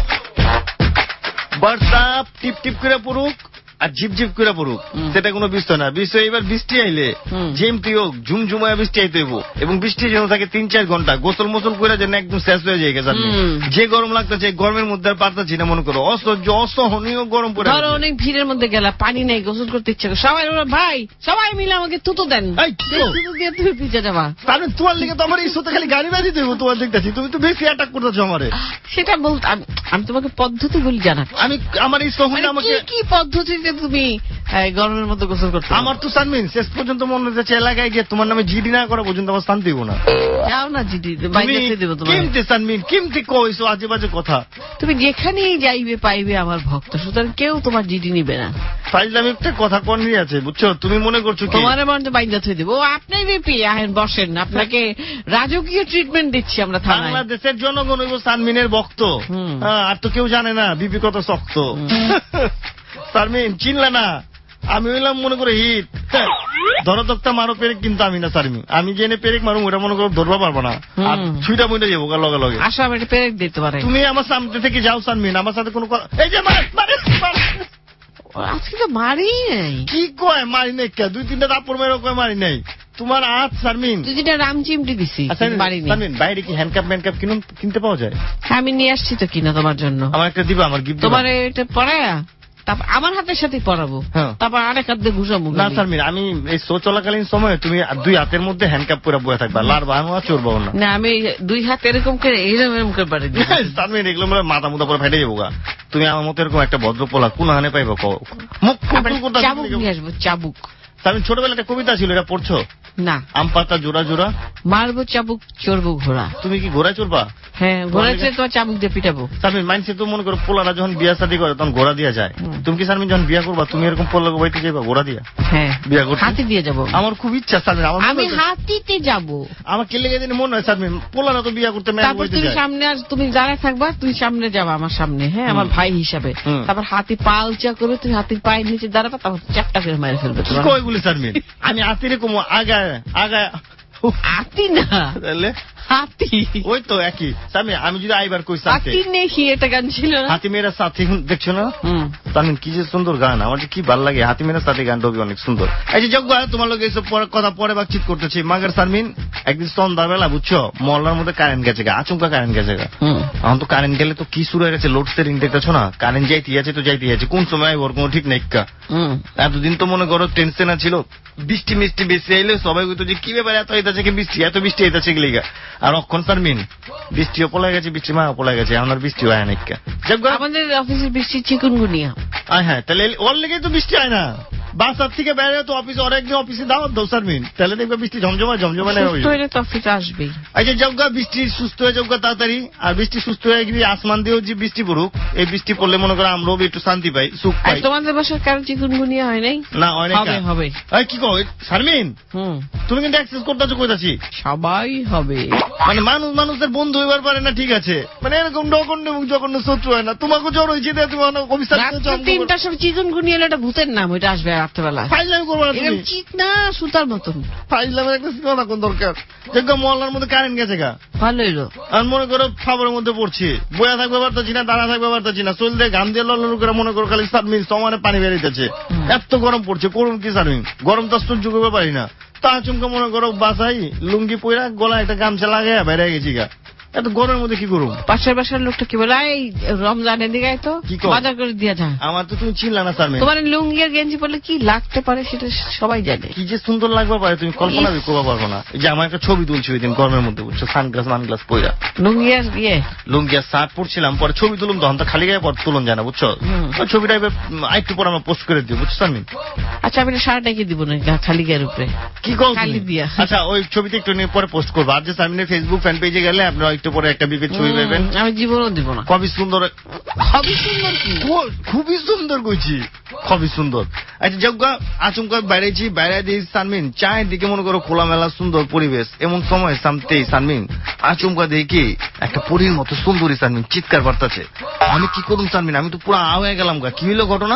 বার্তাপ টিপ টিপ করে পড়ুক আর ঝিপ ঝিপ করে পড়ুক, সেটা কোনো বিষয় না। বিষয় এবার বৃষ্টি আইলে যেমতি হোক ঝুমঝুমায় বৃষ্টি আইতে হইব, এবং বৃষ্টি যেন থাকে তিন চার ঘন্টা, গোসল মোসল করে যেন একদম শেষ হয়ে যায় গেছে। যে গরম লাগতেছে গরমের মধ্যে আর পারতেছি না, মনে করো অসহ্য অসহনীয় গরম পড়ে। ধরো অনেক ভিড়ের মধ্যে গেলা, পানি নেই, গোসল করতে ইচ্ছে করে, সবাই বলে ভাই সবাই মিলে আমাকে তুতো দেন, এই, তুতো দিয়ে তুমি পিছিয়ে যাবা। তাহলে তোমার লিগে তো আমার এই শোতে খালি গাড়ি বাজি দেবো, তোমার দেখতেছি তুমি তো বেশি অ্যাটাক করতেছো আমারে। সেটা বলতে আমি- আমি তোমাকে পদ্ধতি বলি জানাচ্ছি। আমি আমার এই সহনে মানে আমাকে কি কি পদ্ধতিতে তুমি এই গরমের মধ্যে গোসল করতে পারো? আমার তো সানমিন শেষ পর্যন্ত মনে হচ্ছে এলাকায় গিয়ে তোমার নামে জিডি না করা পর্যন্ত আমার শান্তি হবো না। যাও না জিডি বাইরে দেবো তোমার। কিমতে সানমিন কিমতে কইছো আজে বাজে কথা। তুমি যেখানেই যাইবে পাইবে আমার ভক্ত, সুতরাং কেউ তোমার জিডি নিবে না। ফাইজলামি একটা কথা কোন নিয়ে আছে বুঝছো, তুমি মনে করছো কি তোমার মনে বাইন্দা থই দেবো, ও আপনি বিপি আহেন বসেন, আপনাকে রাজকীয় ট্রিটমেন্ট দিচ্ছি আমরা থানায়। বাংলাদেশের জনগণ হইব সানমিনের ভক্ত, হ্যাঁ, আর তো কেউ জানে না বিপি কত শক্ত। সারমিন চিনলা না, আমি হইলাম মনে করে হিট। ধরো তক্তা মারো পেরেক, কিন্তু আমি না সারমিন, আমি জেনে পেরেক মারুম ওটা মনে করো ধরবা পারবো না, আর ছুইটা মুইটা যাবো লগে লগে। আসো আমি একটা পেরেক দিতে পারে। তুমি আমার সামনে থেকে যাও সারমিন, আমার সাথে কোনো কথা- এই যে মার মার মার। আজকে তো মারি নাই। কি কয় মারি নাই? কে দুই তিনটা দাপড় মেরে কয় মারি নাই? তোমার হাত সারমিন। তুই যেটা রাম চিমটি দিছি মারি নাই। সারমিন বাইরে কি হ্যান্ডকাপ ম্যানকাপ কিনুন কিনতে পাওয়া যায়? আমি নিয়ে আসছি তো কিনা তোমার জন্য। আমার একটা দিবা, আমার গিফট তোমার এটা পড়ায়া তারপর আমার হাতের সাথে পড়াবো, তারপর আরেক হাত দিয়ে ঘুষাবো। না সারমিন, আমি এই শো চলাকালীন সময় তুমি দুই হাতের মধ্যে হ্যান্ডকাপ করে বয়ে থাকবা, লাড়বা আমি আর চড়বো না। না আমি দুই হাত এরকম করে এরকম এরকম করে পারি। সারমিন এগুলো মানে মাথা মুথা পরে ফেটে যাবো গা। তুমি আমার মতো এরকম একটা ভদ্র পোলা কোন হানে পাইবো? মুখ চাবুক নিয়ে আসবো, চাবুক। সারমিন ছোটবেলা একটা কবিতা ছিল, এটা পড়ছো? না। আম পাতা জোড়া জোড়া মারবো চাবুক, চড়বো ঘোড়া। তুমি কি ঘোড়ায় চড়বা? হ্যাঁ, ঘোড়ায় চড়ে তোমার চাবুক দিয়ে পিটাবো। সারমিন মাইন্ডসে তো মনে করো পোলারা যখন বিয়া শাদী করে তখন ঘোড়া দিয়া যায়, তুমি কি সারমিন যখন বিয়া করবা তুমি এরকম পোলা বাইতে যাইবা ঘোড়া দিয়া? হ্যাঁ, বিয়া করতে হাতি দিয়ে যাবো। আমার খুব ইচ্ছা সারমিন, আমার আমি হাতিতে যাবো। আমার কে লেগে মনে হয় সারমিন পোলারা তো বিয়া করতে মেয়ে তারপর বইতে তুমি যায়। সামনে আর তুমি দাঁড়ায় থাকবা, তুমি সামনে যাবা আমার সামনে, হ্যাঁ আমার ভাই হিসাবে। তারপর হাতি পা উঁচা করবে, তুমি হাতির পায়ের নিচে দাঁড়াবা, তারপর চারটা করে মারে ফেলবে। কি কই বলে সারমিন? আমি হাতি রে কমো আগায় আগায়। হাতি না, তাহলে হাতি। ওই তো একই সারমিন, আমি যদি আইবার কই সাথে হাতি নেই, এটা গান ছিল না? হাতি মেয়েরা সাথে দেখছো না সারমিন, কি যে সুন্দর গান, আমার যে কি ভালো লাগে। হাতি মেয়েরা সাথে গানটা অনেক সুন্দর। এই যে যোগ্য তোমার লোক এইসব কথা পরে বাতচিত করতেছি, মাগার সারমিন একদিন সন্ধ্যাবেলা বুঝছো মহল্লার মধ্যে কারেন্ট গেছে গা, আচমকা কারেন্ট গেছে গা। এখন তো কারেন্ট গেলে তো কি শুরু হয়ে গেছে, লোডশেডিং দেখতেছো না, কারেন্ট যাইতে আছে তো যাইতে আছে, কোন সময় ওর কোনো ঠিক নেই। এতদিন তো মনে করো টেনশন ছিল, বৃষ্টি মিষ্টি বেশি আইলে সবাই হইতো যে কি ব্যাপার এত হইতেছে কি বৃষ্টি, এত বৃষ্টি হইতেছে গেলিগা। আর অক্ষণ সারমিন বৃষ্টিও পলাই গেছে, বৃষ্টি মা পলাই গেছে, এখন আর বৃষ্টি হয় না। আমাদের অফিসের বৃষ্টি চিকুনগুনিয়া। হ্যাঁ, তাহলে ওর লেগেই তো বৃষ্টি হয় না। বাসার থেকে বেড়ে তো অফিসে অনেকদিন অফিসে দাওয়াত দাও সারমিন, তাহলে দেখবে বৃষ্টি জমজমা জমজমা নেই। অফিসে আসবেই। আচ্ছা যোগ্যা বৃষ্টি সুস্থ হয়ে যোগ্যা তাড়াতাড়ি, আর বৃষ্টি সুস্থ হয়ে গিয়ে আসমান দিয়েও যে বৃষ্টি পড়ুক, এই বৃষ্টি পড়লে মনে করো আমরাও একটু শান্তি পাই, সুখ পাই। তোমাদের বাসার কারো চিকুনগুনিয়া হয় নাই? না অনেক হবে। কি কো সারমিন, তুমি কিন্তু অ্যাক্সেস করতেছো কইতাছি সবাই হবে, মানে মানুষ মানুষের বন্ধু হইবার পারে না, ঠিক আছে, মানে এরকম ডকন্ড এবং জঘন্য শত্রু হয় না। তোমাকে জ্বর হয়েছে তুমি অফিসার তিনটার সময় চিকুনগুনিয়া একটা ভূতের নাম, ওইটা আসবে রাত্রেবেলা। ফাইজলামি করবো না তুমি, ঠিক না সুতার মতন ফাইজলামের একটা সিনেমা কোন দরকার। দেখো মহল্লার মধ্যে কারেন্ট গেছে গা, ভালো হইলো। আর মনে করো ফাবরের মধ্যে পড়ছি, বয়া থাকবে পারতেছি না, দাঁড়া থাকবে পারতেছি না, চল দিয়ে ঘাম দিয়ে লড়লড় করে মনে করো খালি সারমিন সমানে পানি বেরিয়েছে, এত গরম পড়ছে, করুন কি সারমিন, গরম তো সহ্য করতে পারি না। তা চুমকে মনে করো বাসাই লুঙ্গি পইরা গলা একটা গামছা লাগাই বেড়ে গেছি গা, এত গরমের মধ্যে কি করুম? পাশের বাসার লোকটা কি বলে, এই রমজানের দিকে তো বাজার করে দিয়া যায়। আমার তো তুমি চিনলা না সারমিন, তোমার লুঙ্গি আর গেঞ্জি পরলে কি লাগতে পারে সেটা সবাই জানে, কি যে সুন্দর লাগবে পারে তুমি কল্পনা করতে পারবো না। এই যে আমার একটা ছবি তুলছি ওই দিন গরমের মধ্যে বুঝছো, সানগ্লাস মানগ্লাস পইরা লুঙ্গি আর ইয়ে লুঙ্গি আর শার্ট পরছিলাম, পরে ছবি তুলুম তখন তো খালি গায়ে পর তুলন যায় না বুঝছো, ওই ছবিটা এবার আরেকটু পরে আমরা পোস্ট করে দিই বুঝছো সারমিন। আচ্ছা আমি শার্ট এঁকে দিব না খালি গায়ের উপরে, কি কল খালি দিয়া। আচ্ছা ওই ছবিতে একটু নিয়ে পরে পোস্ট করবো, আর যে সারমিনের ফেসবুক ফ্যান পেজে গেলে আপনারা একটু পরে একটা বিপদ ছবি পাবেন। আমি জীবনও দিব না। খুবই সুন্দর, খুবই সুন্দর, খুবই সুন্দর কইছি, খুবই সুন্দর। আচ্ছা যোগ্য আচমকা বাইরেছি, বাইরে দিয়ে সানমিন চায়ের দিকে মনে করো খোলামেলা সুন্দর পরিবেশ, এমন সময় সামতেই সানমিন আচমকা দেখি একটা পরীর মতো সুন্দরী সানমিন চিৎকার বার্তাছে। আমি কি করুন সানমিন, আমি তো পুরো আ হয়ে গেলাম গা, কি হইলো ঘটনা?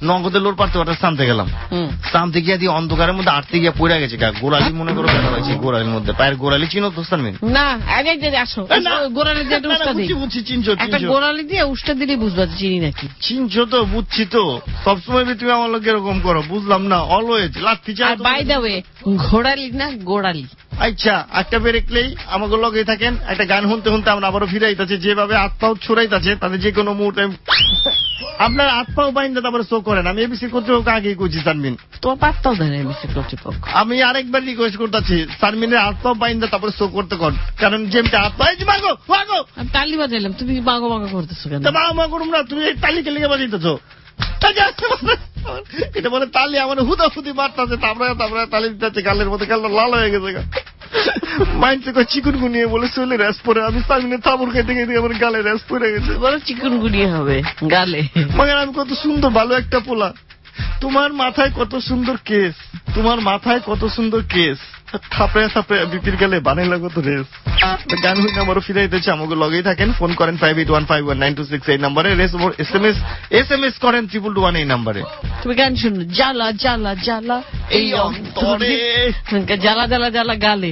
নগদের লোর পারতে পারতে স্থানতে গেলাম, স্থানতে গিয়ে দিয়ে অন্ধকারের মধ্যে আটতে গিয়ে পড়ে গেছে গা, গোড়ালি মনে করো ব্যথা পাইছি গোড়ালির মধ্যে, পায়ের গোড়ালি চিনো তো স্থানমিন? না আগে আসো, গোড়ালি দিয়ে উষ্টা দিই, বুঝছি চিনছো, একটা গোড়ালি দিয়ে উষ্টা দিলে বুঝবা চিনি নাকি। চিনছো তো, বুঝছি তো, সবসময় তুমি আমার লোক এরকম করো, বুঝলাম না, অলওয়েজ লাঠি চাই। বাই দা ওয়ে, ঘোড়ালি না গোড়ালি। আচ্ছা, একটা বেরেকলেই আমাকে লগে থাকেন, একটা গান শুনতে শুনতে আমরা আবারও ফিরাইতেছে, যেভাবে হাত পাও ছড়াইতেছে তাদের যে কোনো মুহূর্তে আপনার হাত পাও বাইন্দা তারপরে শো করেন। আমি এবিসি কর্তৃপক্ষ আগে কইছি সারমিন, তোমার পাত্তাও দেয় না এবিসি কর্তৃপক্ষ। আমি আরেকবার রিকোয়েস্ট করতেছি সারমিনের হাত পাও বাইন্দা তারপরে শো করতে কর, কারণ যেমটা হাত পাই মাগো মাগো আমি তালি বাজাইলাম, তুমি মাগো মাগো করতেছো কেন? মা মা করুম না, তুমি এই তালি কেলিকে বাজাইতেছো। এটা বলে তালি আমার হুদা হুদি মারতেছে, তারপরে তারপরে তালি দিতেছে, গালের মধ্যে গালটা লাল হয়ে গেছে। মাইন্ডসে কয় চিকুন গুনিয়ে বলে চলে রেস পরে, আমি সারমিনের থাবুর খেতে খেতে আমার গালে রেস পড়ে গেছে। বলো চিকুন গুনিয়ে হবে গালে। মগর আমি কত সুন্দর ভালো একটা পোলা, তোমার মাথায় কত সুন্দর কেস, তোমার মাথায় কত সুন্দর কেস, থাপড়ে থাপড়ে বিপির গেলে বানাইলা কত রেস। গান হইলে আমারও ফিরাইতেছে, আমাকে লগেই থাকেন, ফোন করেন five eight one five one nine two six এই নাম্বারে, রেস S M S S M S করেন ট্রিপল টু ওয়ান এই নাম্বারে। তুমি গান শুনো, জ্বালা জ্বালা জ্বালা এই অন্তরে, জ্বালা জ্বালা জ্বালা গালে।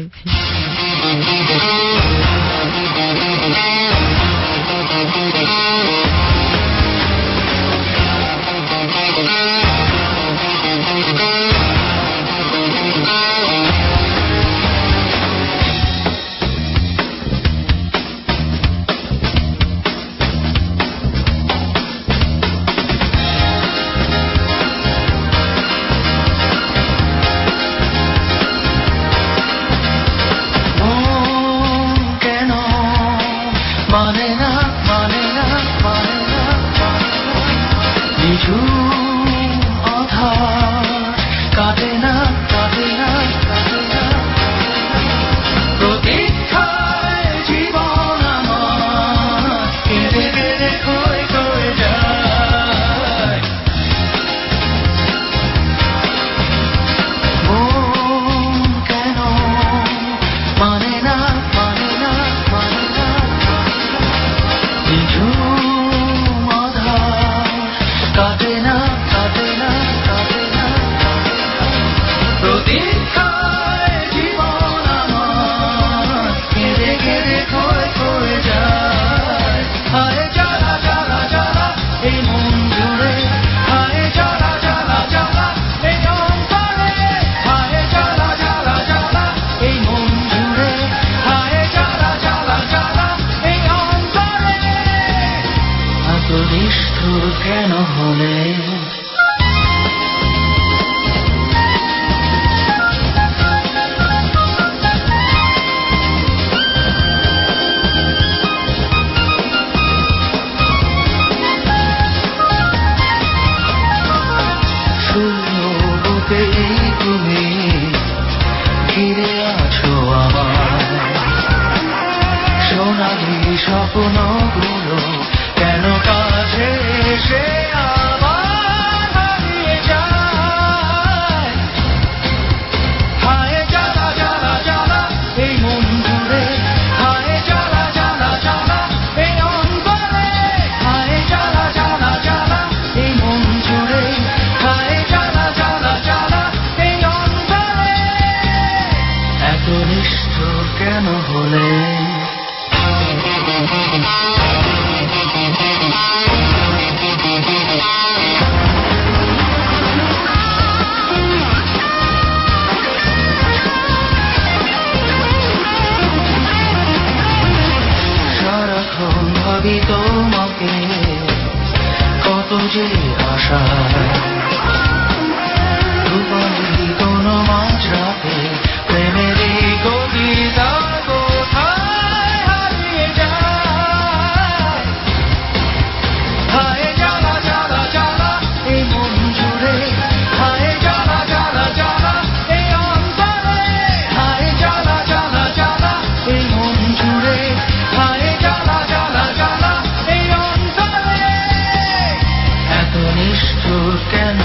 কেন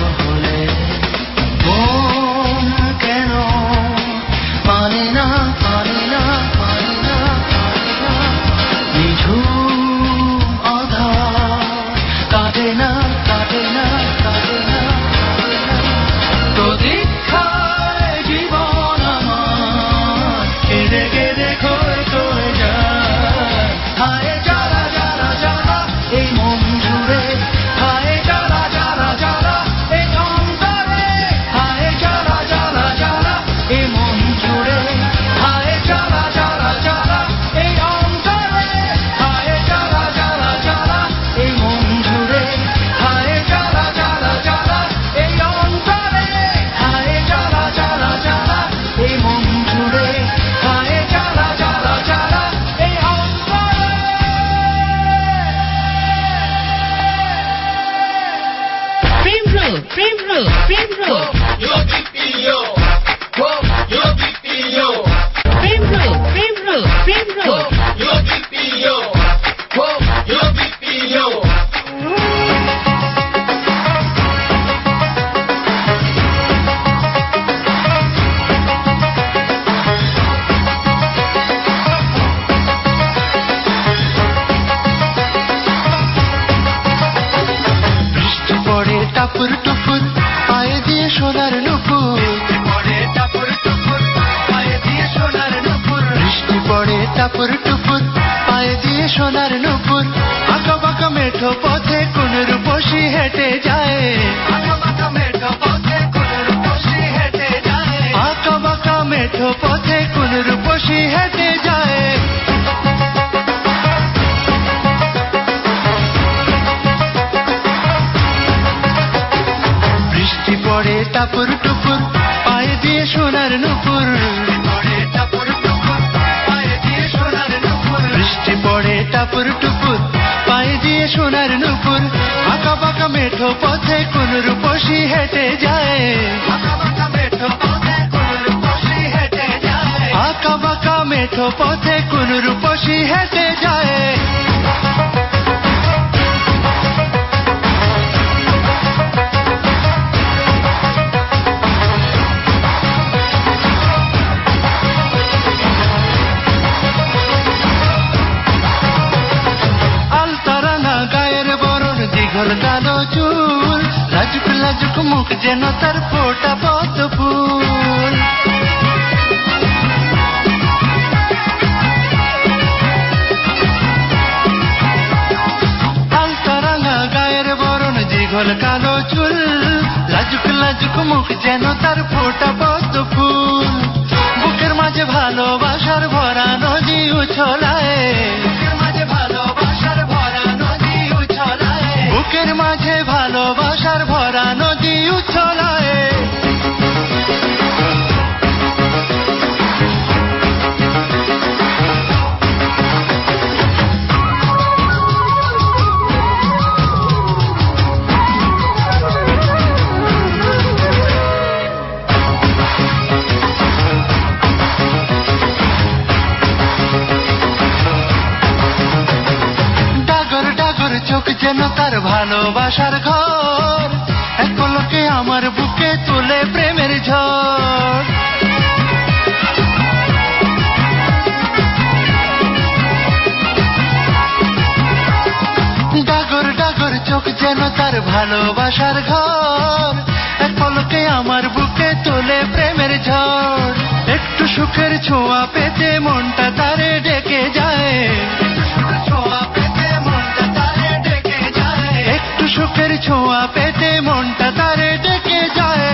টাপুর টুপুর পায়ে দিয়ে সোনার নুপুর আঁকা বাঁকা মেঠো পথে কোন রূপসী হেঁটে যায় আঁকা বাঁকা মেঠো পথে কোন রূপসী হেঁটে যায় আঁকা বাঁকা মেঠো পথে কোন রূপসী হেঁটে যায় বৃষ্টি পড়ে টাপুর টুপুর পায়ে দিয়ে সোনার নুপুর পড়ে টাপুর টুপুর পায়ে দিয়ে সোনার নুপুর বৃষ্টি পড়ে টাপুর টুপুর পায়ে দিয়ে সোনার নুপুর আঁকা বাঁকা মেঠো পথে কোন রূপসী হেঁটে যায় আঁকা বাঁকা মেঠো পথে কোন রূপসী হেঁটে যায় আঁকা বাঁকা মেঠো পথে কোন রূপসী হেঁটে যায় কালো চুল লাজুক লাজুক মুখ যেন তার ফোটা পদ্ম ফুল আলতা রাঙা গায়ের বরণ জিঘল কালো চুল লাজুক লাজুক মুখ যেন তার ফোটা পদ্ম ফুল বুকের মাঝে ভালোবাসার ভরা নদী উছলায় বুকের মাঝে ভালোবাসার ভরা নদী উছলায় বুকের মাঝে ভালোবাসার ভরা নদী উছলায় চোখ যেন তার ভালোবাসার ঘর এক পলকে আমার বুকে তুলে প্রেমের ঝড় ডাগর ডাগর চোখ যেন তার ভালোবাসার ঘর এক পলকে আমার বুকে তুলে প্রেমের ঝড় একটু সুখের ছোঁয়া পেতে মনটা তারে ডেকে যায় ছোঁয়া পেতে মনটা তারে ডেকে যায় একটু সুখের ছোঁয়া পেতে মনটা তারে ডেকে যায়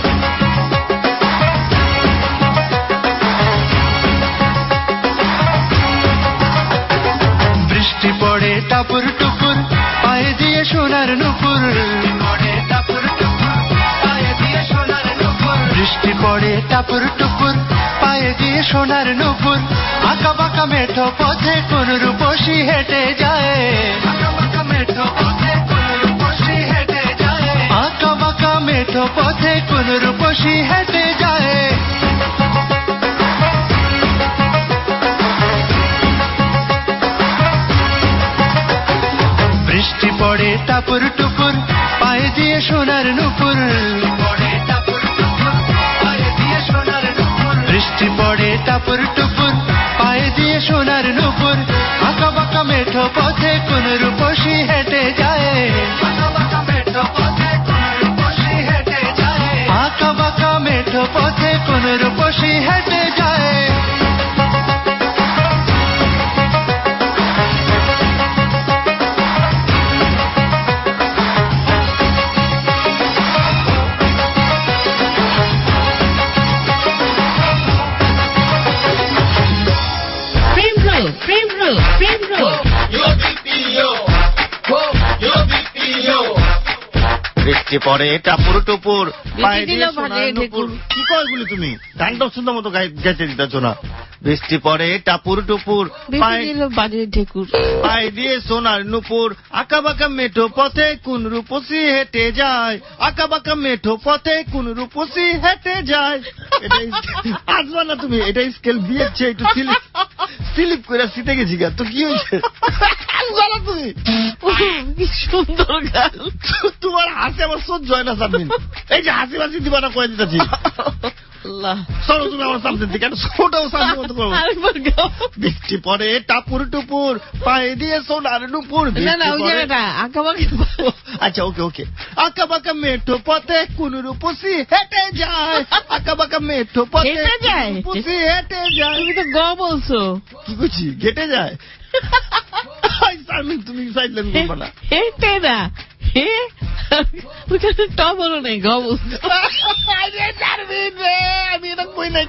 বৃষ্টি পড়ে টাপুর টুপুর পায়ে দিয়ে সোনার নুপুর পড়ে টাপুর টুপুর পায়ে দিয়ে সোনার নুপুর বৃষ্টি পড়ে টাপুর টুপুর পায়ে দিয়ে সোনার নুপুর আঁকা বাঁকা মেঠো পথে কোন রূপসী হেঁটে যায় আঁকা বাঁকা মেঠো পথে কোন রূপসী হেঁটে যায় আঁকা বাঁকা মেঠো পথে কোন রূপসী হেঁটে যায় বৃষ্টি পড়ে টাপুর টুপুর পায়ে দিয়ে সোনার নুপুর পড়ে টাপুর টুপুর পায়ে দিয়ে সোনার নুপুর বৃষ্টি পড়ে টাপুর টুপুর পায়ে দিয়ে সোনার নুপুর আঁকা বাঁকা মেঠো পথে কোন রূপসী হেঁটে যায় আঁকা বাঁকা মেঠো পথে কোন রূপসী হেঁটে যায় আঁকা বাঁকা মেঠো পথে কোন রূপসী হেঁটে যায় বৃষ্টি পড়ে টাপুর টুপুর পায়ে দিয়ে সোনার নুপুর কি কয় গুলি তুমি গানটা সুন্দর মতো গেছে দিতেছ না বৃষ্টি পড়ে টাপুর টুপুর পায়ে দিয়ে সোনার নুপুর আঁকা বাঁকা মেঠো পথে কোন রূপসী হেঁটে যায় আঁকা বাঁকা মেঠো পথে কোন রূপসী হেঁটে যায় এটাই আসবা না তুমি এটাই স্কেল দিয়েছে একটু স্লিপ স্লিপ করে শীতে গেছি গা তো কি হয়েছে তুমি কি সুন্দর গান তোমার হাসি আমার সহ্য হয় না সামনে এই যে হাসি হাসি দিবা না কয়ে দিতেছি আল্লাহ চলো তুমি আমার সামনে দিকে একটা ছোটাও সামনে মতো করবো। আরেকবার গাও। বৃষ্টি পরে টাপুর টুপুর পায়ে দিয়ে সোনার নুপুর। না না ওই জায়গাটা আঁকা বাঁকা। আচ্ছা ওকে ওকে। আঁকা বাঁকা মেঠো পথে কোন রূপসী হেঁটে যায়, আঁকা বাঁকা মেঠো পথে হেঁটে যায়? রূপসী হেঁটে যায়। তুমি তো গ বলছো। কি করছি গেটে যায়? তুমি সাইড লাইন করবো না। হেঁটে না হে ওইখানে ট বলো নাই গ বলছো। আমি এটা কই নাই।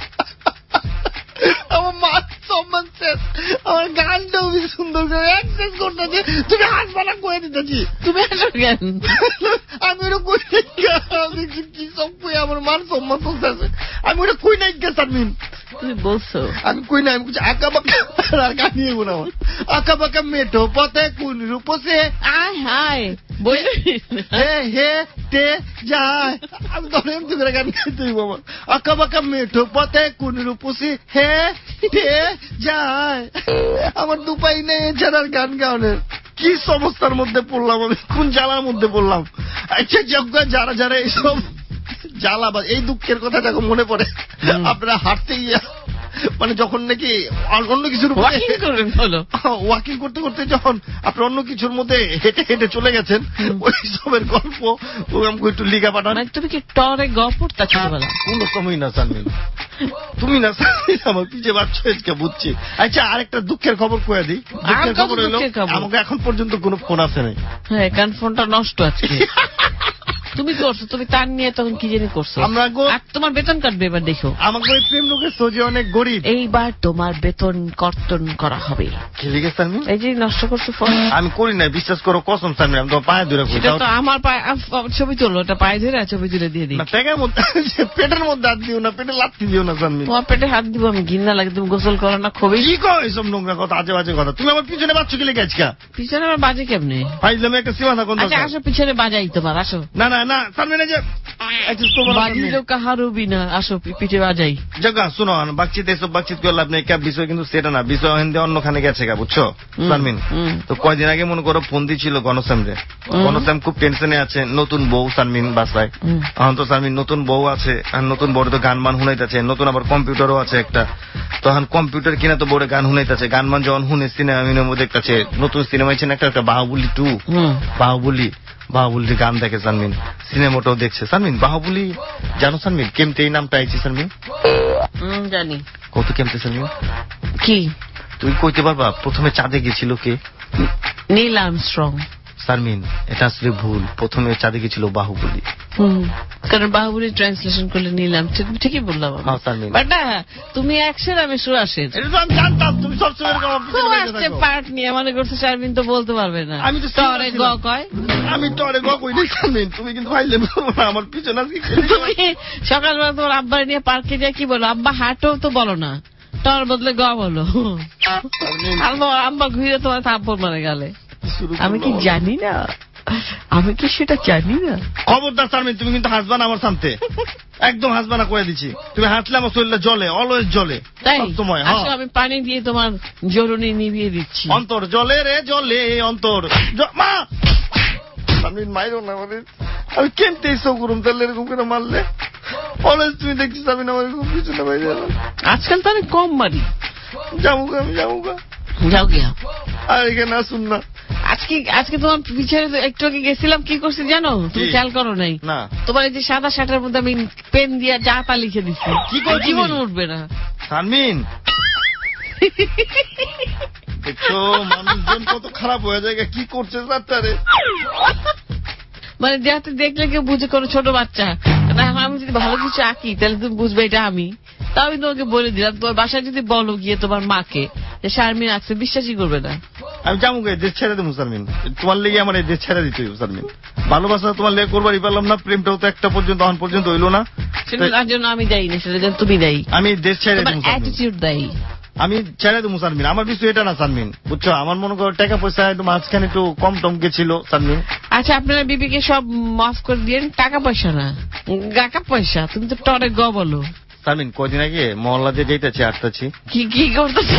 আমার মা সম্মান শেষ, আমার গানটাও বেশি সুন্দর করে অ্যাক্সেস করতেছে। তুমি হাসবা না কয়ে দিতেছি। তুমি আসো কেন? আমি ওটা কই নাই। কি সব কই আমার মার সম্মান চলতেছে। আমি ওটা কই নাই গে সারমিন। তুমি বলছো আমি কই নাই। আমি আঁকা বাঁকা আর গান নিয়ে বলো আমার। আঁকা বাঁকা মেঠো পথে কোন রূপসে আয় হায় বই হে হে তে যায়। আমি ধরে এমনি করে গান গাইতে হইব আমার। আঁকা বাঁকা মেঠো পথে কোন রূপসী হে তে যায়। আমার দুপাই নেই এছাড়ার গান গাওয়ানোর। কি সমস্যার মধ্যে পড়লাম আমি, কোন জ্বালার মধ্যে পড়লাম। আচ্ছা যোগ্য যারা যারা এইসব জ্বালা বা এই দুঃখের কথা যখন মনে পড়ে, আপনারা হাঁটতে গিয়া মানে যখন নাকি অন্য কিছুর ওয়াকিং করতে করতে যখন আপনি অন্য কিছুর মধ্যে হেঁটে হেঁটে চলে গেছেন, ওই সবের গল্প আমাকে একটু লিখা পাঠান। তুমি কি টরে গ পড়তা ছোটবেলা? কোন সময় না সানমিন, তুমি না সানমিন আমার পিছে বাচ্চা আজকে বুঝছি। আচ্ছা আরেকটা দুঃখের খবর কয়ে দিই। দুঃখের খবর হলো আমাকে এখন পর্যন্ত কোনো ফোন আসে নাই। হ্যাঁ কারণ ফোনটা নষ্ট আজকে। তুমি করছো, তুমি তার নিয়ে তখন কি জানি করছো। আমরা তোমার বেতন কাটবে এবার দেখো। আমাকে ওই প্রেম লোকের সোজে অনেক গরিব। এইবার তোমার বেতন কর্তন করা হবে। কি লিখে সানমিন? এই যে নষ্ট করছো ফোন। আমি করি না, বিশ্বাস করো কসম সানমিন। আমি তোমার পায়ে ধরে সেটা তো আমার পায়ে ছবি তোলো, ওটা পায়ে ধরে ছবি তুলে দিয়ে দিই। না পেটের মধ্যে পেটের মধ্যে হাত দিও না, পেটে লাথি দিও না সানমিন। তোমার পেটে হাত দিব আমি, ঘৃণা লাগে। তুমি গোসল করো না? খুবই কি কও এইসব নোংরা কথা, আজে বাজে কথা। তুমি আমার পিছনে বাচ্চা কি লেগে আজকে? পিছনে আমার বাজে কেমনে? ফাইজলামে একটা সীমা থাকুন। আচ্ছা আসো পিছনে বাজাই তোমার, আসো। না না না সানমিন যে বাজিলো কাহারও বিনা, আসো পিঠে বাজাই। জায়গা শুনো বাকচিত এসব বাকচিত করলে আপনি একটা বিষয় কিন্তু সেটা না, বিষয় হিন্দে অন্যখানে গেছে গা, বুঝছো সানমিন? তো কয়দিন আগে মনে করো ফোন দিছিল গণশ্যাম রে। গণশ্যাম খুব টেনশনে আছে, নতুন বউ সানমিন বাসায়। এখন তো সানমিন নতুন বউ আছে, আর নতুন বড় তো গান মান শুনাইতেছে, নতুন আবার কম্পিউটারও আছে একটা। তখন কম্পিউটার কিনা তো বড় গান শুনাইতেছে, গান মান যখন শুনে সিনেমা দেখতেছে, নতুন সিনেমা একটা একটা বাহুবলী টু, বাহুবলী বাহুবলীর গান দেখে সানমিন, সিনেমাটাও দেখছে সানমিন। বাহুবলী জানো সানমিন কেমতে এই নামটা আইছি সানমিন? জানি। কত কেমতে সানমিন? কি তুই কইতে পারবা প্রথমে চাঁদে গেছিল কে? Neil Armstrong. সানমিন এটা আসলে ভুল, প্রথমে চাঁদে গেছিল বাহুবলী। কারণ বাহুবলী ট্রান্সলেশন করলে নিলাম, ঠিকই বললাম। তুমি একশের আমি সুরাশের। জানতাম তুমি সবসময় পার্ট নিয়ে মনে করছো শারমিন তো বলতে পারবে না। আমি তো টরে গ কয়, আমি টরে গ কই নি শারমিন। তুমি কিন্তু ভাইলে আমার পিছনে তুমি সকালবেলা তোমার আব্বার নিয়ে পার্কে যায় কি বলো? আব্বা হাঁটো তো বলো না, টর বদলে গ বলো। আব্বা ঘুরে তোমার থাপ্পড় মারে গালে। আমি কি জানি না? আমি কি সেটা জানি না? খবরদার সারমিন, তুমি কিন্তু হাসবা না আমার সামনে, একদম হাসবা না করে দিচ্ছি। তুমি হাসলে আমার শরীরটা জলে, অলওয়েজ জলে সবসময়। আমি পানি দিয়ে তোমার জরুরি নিভিয়ে দিচ্ছি। অন্তর জলে রে জলে, অন্তর মা সারমিন মাইরো না মানে। আমি কেমতে এইসব করুম তাহলে এরকম করে মারলে? অলওয়েজ তুমি দেখছি সারমিন আমার খুব পিছনে বাইরে। আজকাল তো আমি কম মারি। যাবো আমি যাবো গা। যাও গিয়া। আর এখানে আসুন না। আজকে আজকে তোমার পিছনে একটু আগে গেছিলাম, কি করছি জানো? তুমি খেয়াল করো নাই? না। তোমার এই যে সাদা শার্টের মধ্যে আমি পেন দিয়ে যা তা লিখে দিচ্ছি। কি করছি? জীবন উঠবে না সানমিন। দেখছো মানুষজন কত খারাপ হয়ে যায়, কি করছে স্যারটারে। মানে যাতে দেখলে কেউ বুঝে কোনো ছোট বাচ্চা। আমি যদি ভালো কিছু আঁকি তাহলে তুমি বুঝবে এটা আমি। তাও আমি তোমাকে বলে দিলাম, তোমার বাসায় যদি বলো গিয়ে তোমার মাকে যে শারমিন আঁকছে, বিশ্বাসই করবে না। আমি যাবো গে, দেশ ছেড়ে দেবো সারমিন। তোমার লেগে আমার এই দেশ ছেড়ে দিতে হইব সারমিন। ভালোবাসা তোমার লেগে করবারই পারলাম না, প্রেমটাও তো একটা পর্যন্ত এখন পর্যন্ত হইলো না। সেটার জন্য আমি দায়ী না, সেটার জন্য তুমি দায়ী। আমি দেশ ছেড়ে দেবো, অ্যাটিটিউড দায়ী। আমি ছেড়ে দেবো সারমিন। আমার বিষয় এটা না সারমিন, বুঝছো? আমার মনে করো টাকা পয়সা একটু মাঝখানে একটু কম টম গেছিল সারমিন। আচ্ছা আপনারা বিবিকে সব মাফ করে দিয়ে, টাকা পয়সা না টাকা পয়সা। তুমি তো টরে গ বলো সারমিন। কদিন আগে মহল্লা দিয়ে যেতেছি, আটটাছি। কি কি করতেছি?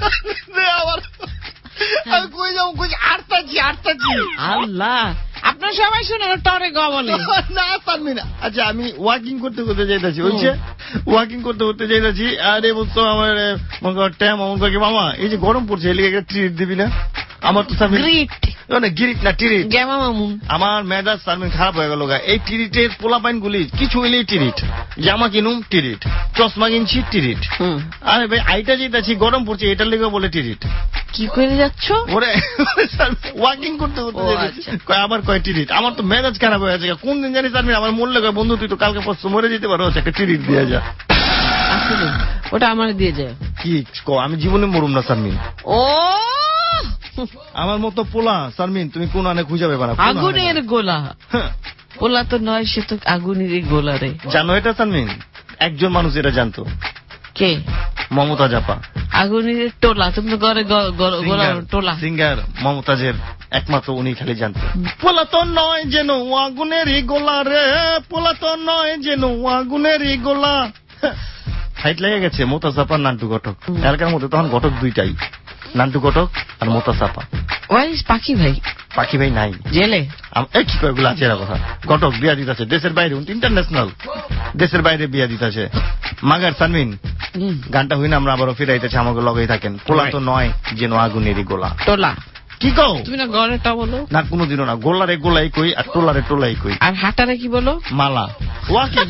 আমি কই যাবো, কই আটটাছি আটটাছি। আল্লাহ, আপনার সবাই শুনে টরে গ বলে না পারবি না। আচ্ছা আমি ওয়াকিং করতে করতে যাইতেছি বলছে ওয়াকিং করতে করতে যাইতেছি আরে বলতো আমার ট্যাম আমার কি মামা এই যে গরম পড়ছে এলিগে একটা ট্রিট দিবি না? আমার তো গ্রিট না গিরিট না টিরিট গেমা মামুন আমার মেজাজ সারমিন খারাপ হয়ে গেল। এই টিরিটের পোলাপাইন গুলি কিছু হইলেই টিরিট, জামা কিনুম টিরিট, চশমা কিনছি টিরিট। আরে ভাই আইটা যেতেছি গরম পড়ছে এটার লেগে বলে টিরিট। কি করে যাচ্ছ? ওরে ওয়াকিং করতে করতে আবার কয় টিরিট। আমার তো মেজাজ খারাপ হয়ে গেছে। কোন দিন জানি সারমিন আমার মন লেগে বন্ধু তুই তো কালকে পরশু মরে যেতে পারো, একটা টিরিট দিয়ে যা। ওটা আমার দিয়ে যায় কি আমি জীবনে মরুম না সারমিন। ও আমার মতো পোলা সারমিন তুমি কোন আনে খুঁজে পাবে না। আগুনের গোলা পোলা তো নয়, সে তো আগুনের গোলা রে। জানো এটা সারমিন? একজন মানুষ এটা জানতো। কে? মমতাজ আপা। আগুনের টোলা তুমি তো ঘরে টোলা সিঙ্গার মমতাজের একমাত্র উনি খালি জানতো। পোলা তো নয় যেন আগুনেরই গোলা রে, পোলা তো নয় যেন আগুনেরই গোলা। ফাইট লেগে গেছে মমতাজ আপার নান্টু ঘটক। এলাকার মধ্যে তখন ঘটক দুইটাই, নান্টু ঘটক আর মমতাজ আপা। পাখি ভাই পাখি ভাই নাই জেলে। এই কি কয়েকগুলো আছে এরা কথা। ঘটক বিয়া দিতেছে দেশের বাইরে, ইন্টারন্যাশনাল দেশের বাইরে বিয়া দিতেছে। মাগার সানমিন গানটা হই না আমরা আবারও ফিরাইতেছে আমাকে লগেই থাকেন। পোলা তো নয় যেন আগুনেরই গোলা। টোলা কি কও তুমি না গড়েটা বলো না কোনোদিনও না। গোলারে গোলাই কই আর টোলারে টোলাই কই। আর হাটারে কি বলো? মালা। ওয়াকিং।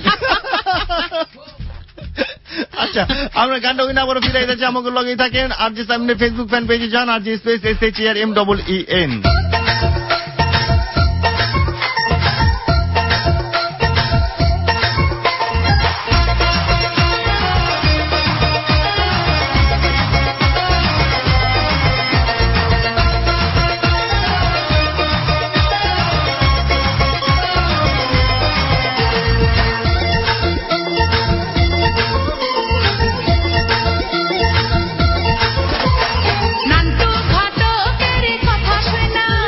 আচ্ছা আমরা গানটা হই না আবারও ফিরাইতেছে আমাকে লগেই থাকেন। আর যে সামনে ফেসবুক ফ্যান পেজে যান আর যে space S H R M double E N. নান্টু ঘটকের কথা শোনা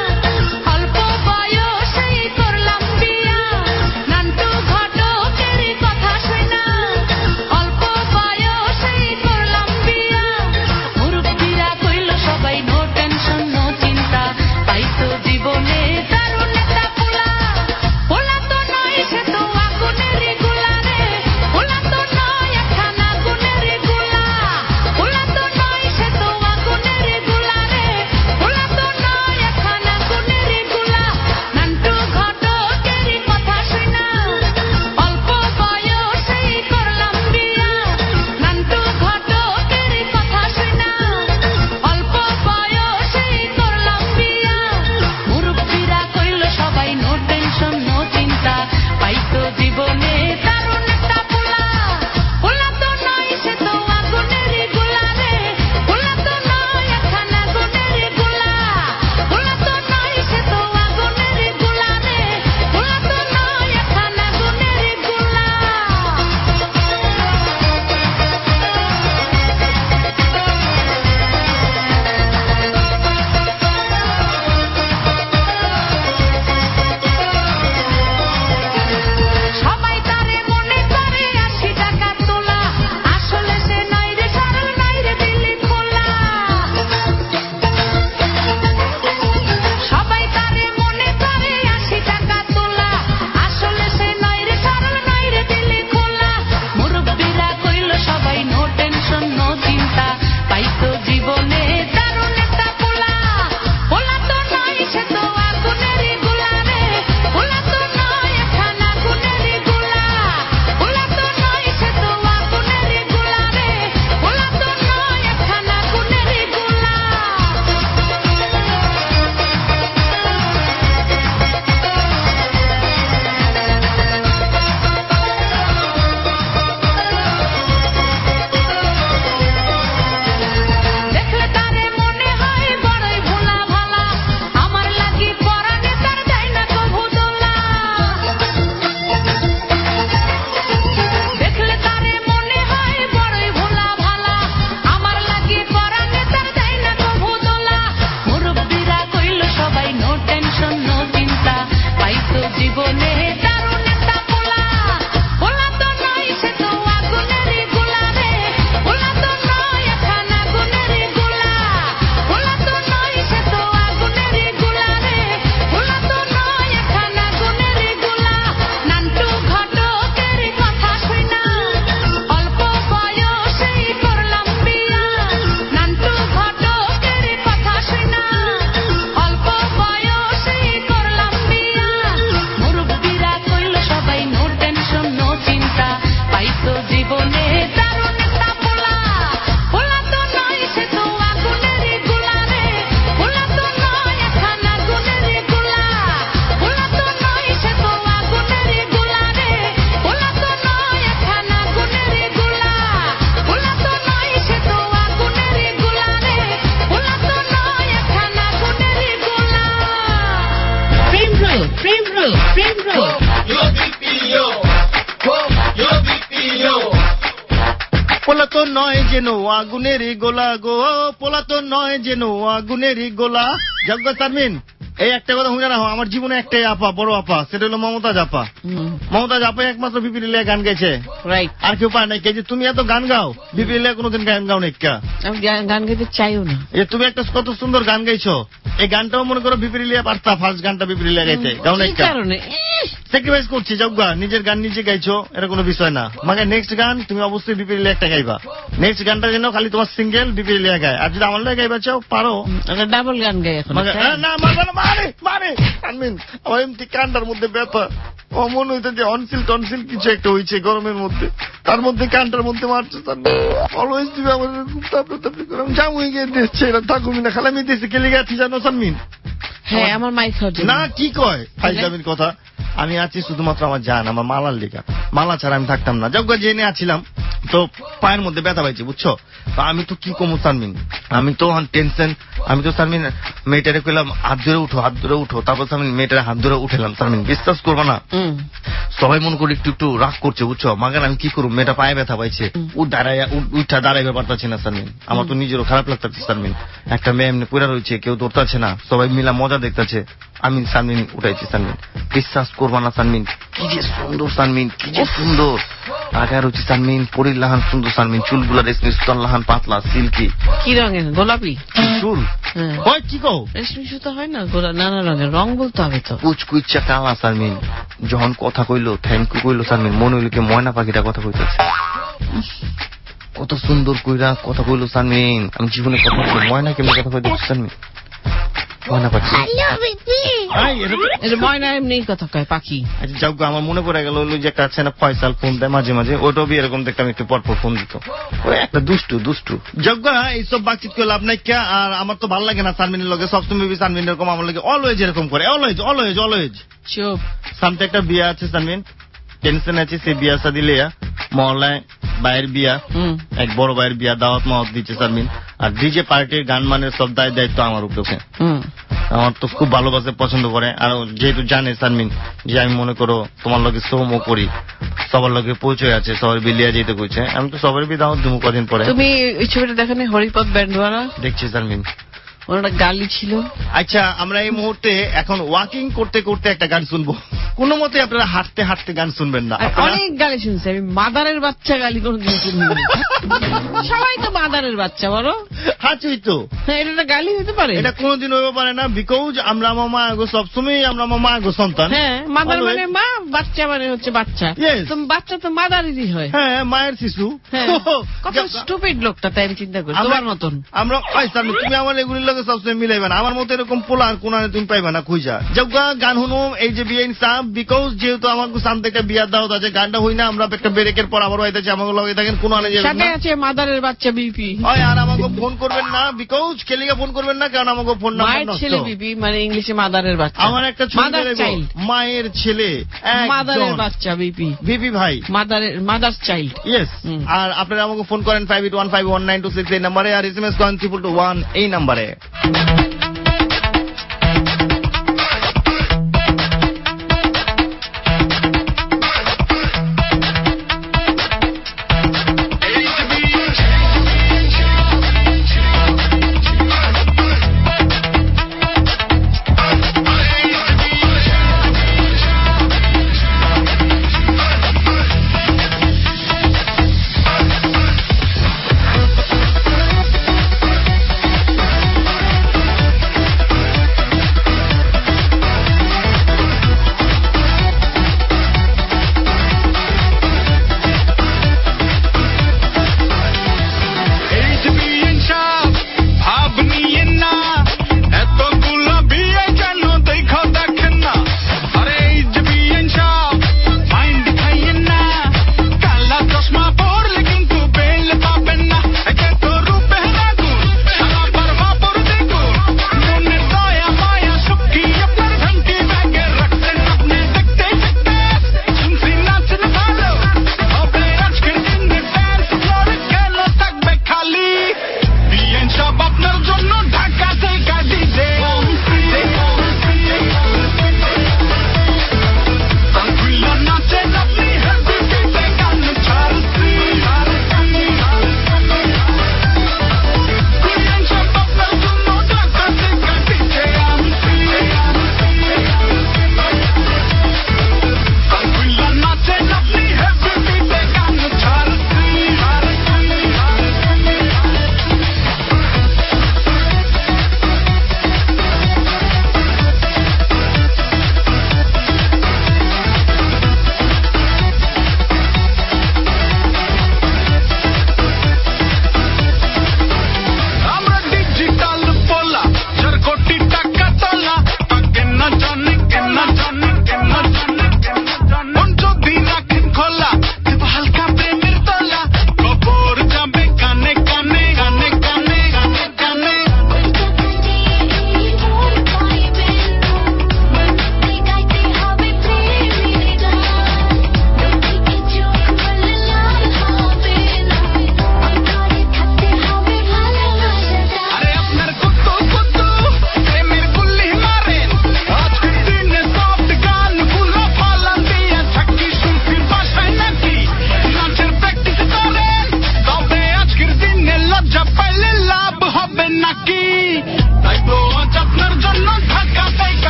পোলাতন নয় যেন আগুনেরই গোলা গো, পোলাতন নয় যেন আগুনেরই গোলা। যজ্ঞ সারমিন, এই একটা কথা শুনে রাখো, আমার জীবনে একটাই আপা, বড় আপা, সেটা হলো মমতাজ আপা। মমতাজ আপা একমাত্র বিপিএল গান গাইছে, রাইট, আর কেউ পায় নাই। যে তুমি এত গান গাও, বিপিএল কোনোদিন গান গাও নাই। আমি গান গাইতে চাইও না। তুমি একটা কত সুন্দর গান গাইছো, এই গানটাও মনে করো বিপিএল পারতা, ফার্স্ট গানটা বিপিএল গাইতে, গাও নাই কারণে স্যাক্রিফাইস করছি। যজ্ঞা নিজের গান নিজে গাইছো, এটা কোনো বিষয় না। মানে নেক্সট গান তুমি অবশ্যই বিপিএল একটা গাইবা। নেক্সট গানটা যেন খালি তোমার সিঙ্গেল বিপিএল গায়, আর যদি আমার লাগে গাইবা চাও পারো, ডাবল গান গাই এখন। না মানে মানে আনমিন আমার এমনি কানটার মধ্যে ব্যথা, ও মনে হইতে যে অনসিল টনসিল কিছু একটা হয়েছে গরমের মধ্যে, তার মধ্যে কানটার মধ্যে মারছে। অলওয়েজ দিবে আমার খুব তাপড়ে তাপড়ে করে জাম হয়ে গিয়ে দিচ্ছে, এরা থাকুমি না খালি আমি দিয়েছি কেলে গেছি জানো সানমিন। হ্যাঁ আমার মাইক না কি কয় ফাইজলামির কথা, আমি আছি শুধুমাত্র আমার জান, আমার মালার লেখা, মালা ছাড়া আমি থাকতাম না। যজ্ঞ জেনে আছিলাম তো পায়ের মধ্যে ব্যথা পাইছে বুঝছো, আমি তো কি কমু সানমিন, আমি তো টেনশন। আমি তো সানমিন মেয়েটারে কইলাম হাত ধরে উঠো, হাত ধরে উঠো, তারপর সানমিন মেয়েটারে হাত ধরে উঠেলাম। সানমিন বিশ্বাস করবো না, সবাই মনে করি একটু একটু রাগ করছে বুঝছো, মাগান আমি কি করবো, মেয়েটা পায়ে ব্যথা পাইছে, ও দাঁড়ায় উঠা দাঁড়াইবে পারতাছি না সানমিন। আমার তো নিজেরও খারাপ লাগতেছে সানমিন, একটা মেয়ে এমনি পড়ে রয়েছে, কেউ ধরতেছে না, সবাই মিলা মজা দেখতেছে, আমি সানমিন উঠাইছি। সানমিন বিশ্বাস করবা না সানমিন, কি যে সুন্দর সানমিন, কি যে সুন্দর। আগে আর হচ্ছে সানমিন পরির লাহান সুন্দর সানমিন, চুলগুলা রেশমি সুতার লাহান পাতলা সিল্কি। কি রঙের? গোলাপি চুল হয় কি কও? রেশমি সুতা হয় না, নানা রঙের, রং বলতে হবে তো। কুচকুচা কালা সানমিন, যখন কথা কইলো থ্যাংক ইউ কইলো সানমিন, মনে হইলো কি ময়না পাখিটা কথা কইতেছে, কত সুন্দর কইরা কথা কইলো সানমিন। আমি জীবনে কথা বলি ময়না কেমন কথা কইতে সানমিন, ময়না পাখি। ময়না এমনি কথা কয়, পাখি। আচ্ছা যাও, আমার মনে পড়ে গেল ওই যে একটা আছে না ফয়সাল ফোন দেয় মাঝে মাঝে, ওটাও বি এরকম দেখতাম, একটু পরপর ফোন দিত, ওই একটা দুষ্টু দুষ্টু। যজ্ঞ এইসব বাতচিত করে লাভ নাই কে, আর আমার তো ভালো লাগে না সানমিনের লগে, সবসময় সানমিন এরকম আমার লাগে অলওয়েজ এরকম করে, অলওয়েজ অলওয়েজ অলওয়েজ। চুপ, সামনে একটা বিয়ে আছে সানমিন, টেনশন আছে, সেই বিয়া সা দিলে মহল্লায় বাইরের বিয়া, এক বড় ভাইয়ের বিয়া, দাওয়াত মাওয়াত দিচ্ছে সানমিন, আর ডিজে পার্টির গান মানের সব দায় দায়িত্ব আমার উপরে। আমার তো খুব ভালোবাসে, পছন্দ করে, আর যেহেতু জানে সানমিন যে আমি মনে করো তোমার লগে শ্রমও করি, সবার লগে পরিচয় আছে, সবার বিলিয়া যেতে কইছে, আমি তো সবার বি দাওয়াত দিব কদিন পরে। তুমি ওই ছবিটা দেখো না, হরিপদ ব্যান্ডওয়ালা? দেখছি সানমিন, ওনার গালি ছিল। আচ্ছা আমরা এই মুহূর্তে এখন ওয়াকিং করতে করতে একটা গান শুনবো, কোন মতে আপনারা হাঁটতে হাঁটতে গান শুনবেন না। অনেক গালি শুনছে আমি, মাদারের বাচ্চা গালি কোনদিন শুনবো সবাই তো মাদারের বাচ্চা বলো, হাঁচুই তো, এটা গালি হতে পারে? এটা কোনোদিন হইতে পারে না, বিকজ আমরা আমার মা আগো সবসময় আমরা আমার মা আগো সন্তান। হ্যাঁ, মাদার মানে মা, বাচ্চা মানে হচ্ছে বাচ্চা, বাচ্চা তো মাদারেরই হয়। হ্যাঁ, মায়ের শিশু। কত স্টুপিড লোকটা, তাই আমি চিন্তা করি তোমার মতন। আমরা তুমি আমার এগুলির লগে সবসময় মিলাইবে না, আমার মতো এরকম পোলা আর কোন তুমি পাইবে না খুঁজা। যজ্ঞা গান শুনো এই যে বিয়ে ইনসাফ, বিকজ যেহেতু আমার সামনে একটা বিয়ার দাওয়াত আছে, গানটা হই না, আমরা একটা ব্রেকের পর আবার হইতেছে, আমাকে লগে থাকেন কোন আনে যাবেন না, আছে মাদারের বাচ্চা বিপি হয়, আর আমাকে ফোন করবেন না, বিকজ খেলিকে ফোন করবেন না, কারণ আমাকে ফোন নাম্বার নষ্ট। ছেলে বিপি মানে ইংলিশে মাদারের বাচ্চা, আমার একটা মায়ের ছেলে, মাদারের বাচ্চা বিপি, বিপি ভাই মাদারের মাদার চাইল্ড। ইয়েস, আর আপনারা আমাকে ফোন করেন five eight one five one nine two six এই নাম্বারে, আর এস এম এস করেন ট্রিপল টু ওয়ান এই নাম্বারে।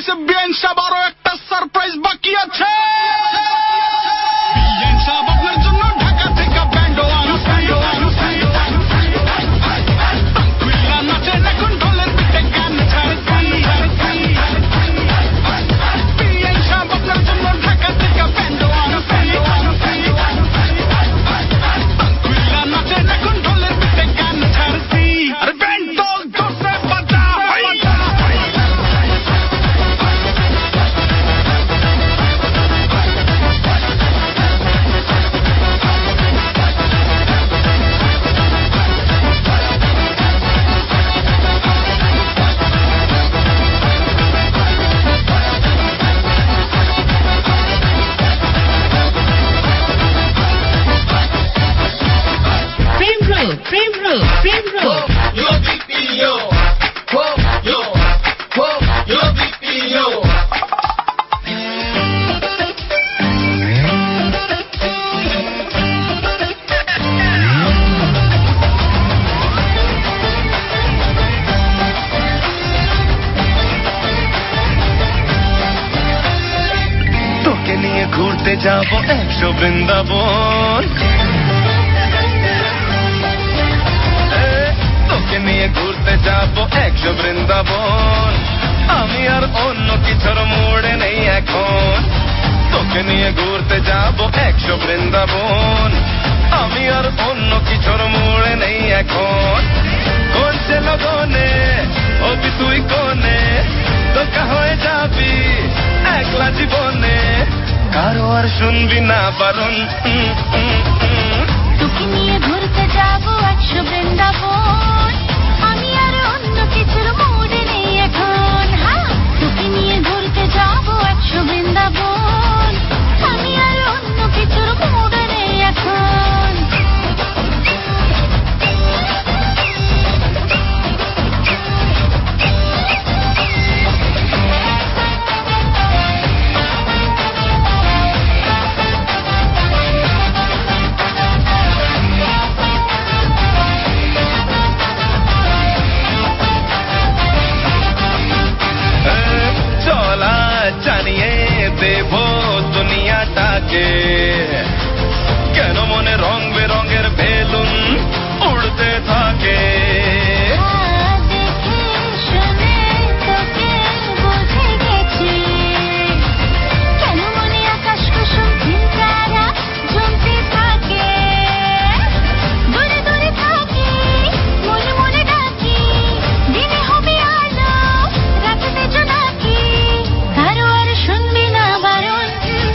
হয়েছে বিআইন সাহেব, আরো একটা সারপ্রাইজ বাকি আছে। বিআইন সাহেব আপনার জন্য ঢাকা থেকে ব্যান্ড আনছে, তানকুল্লা নাচেন এখন ঢোলের পিঠে গান ছাড়ছি। বিআইন সাহেব আপনার জন্য ঢাকা থেকে ব্যান্ড আনছে, তানকুল্লা নাচেন এখন ঢোলের পিঠে গান ছাড়ছি। আরে ব্যান্ড দল ধরছে বাজা। Frame Road, Frame Road, Frame Road. Yo B P O, Whoa, yo, Whoa, yo B P O. তোকে নিয়ে ঘুরতে যাব একশো বৃন্দাবন, তোকে নিয়ে ঘুরতে যাব একশো বৃন্দাবন। আমি আর অন্য কিছুর মোড়ে নেই এখন, তোকে নিয়ে ঘুরতে যাব একশো বৃন্দাবন। আমি আর অন্য কিছুর মোড়ে নেই এখন। কোন সে লগনে অবি তুই কোনে, তোকা হয়ে যাবি একলা জীবনে, কারো আর শুনবি না বারণ। তোকে নিয়ে ঘুরতে যাবো একশো বৃন্দাবন, আমি আর অন্য কিছুর মোড়ে নেই এখন। হ্যাঁ, তোকে নিয়ে ঘুরতে যাবো একশো বৃন্দাবন, আমি আর অন্য কিছুর মোড়ে নেই এখন। চলা জানিয়ে দেব দুনিয়াটাকে, কেন মনে রং বেরঙের বেলুন উড়তে থাকে। হ্যাঁ, দেখে শুনে তোকে বুঝে গেছি, কেন মনে আকাশ কুসুম চিন্তারা জমতে থাকে। দূরে দূরে থাকি, মনে মনে ডাকি, দিনে হবে আলো, রাতে জোনাকি, কারো আর শুনবি না বারণ।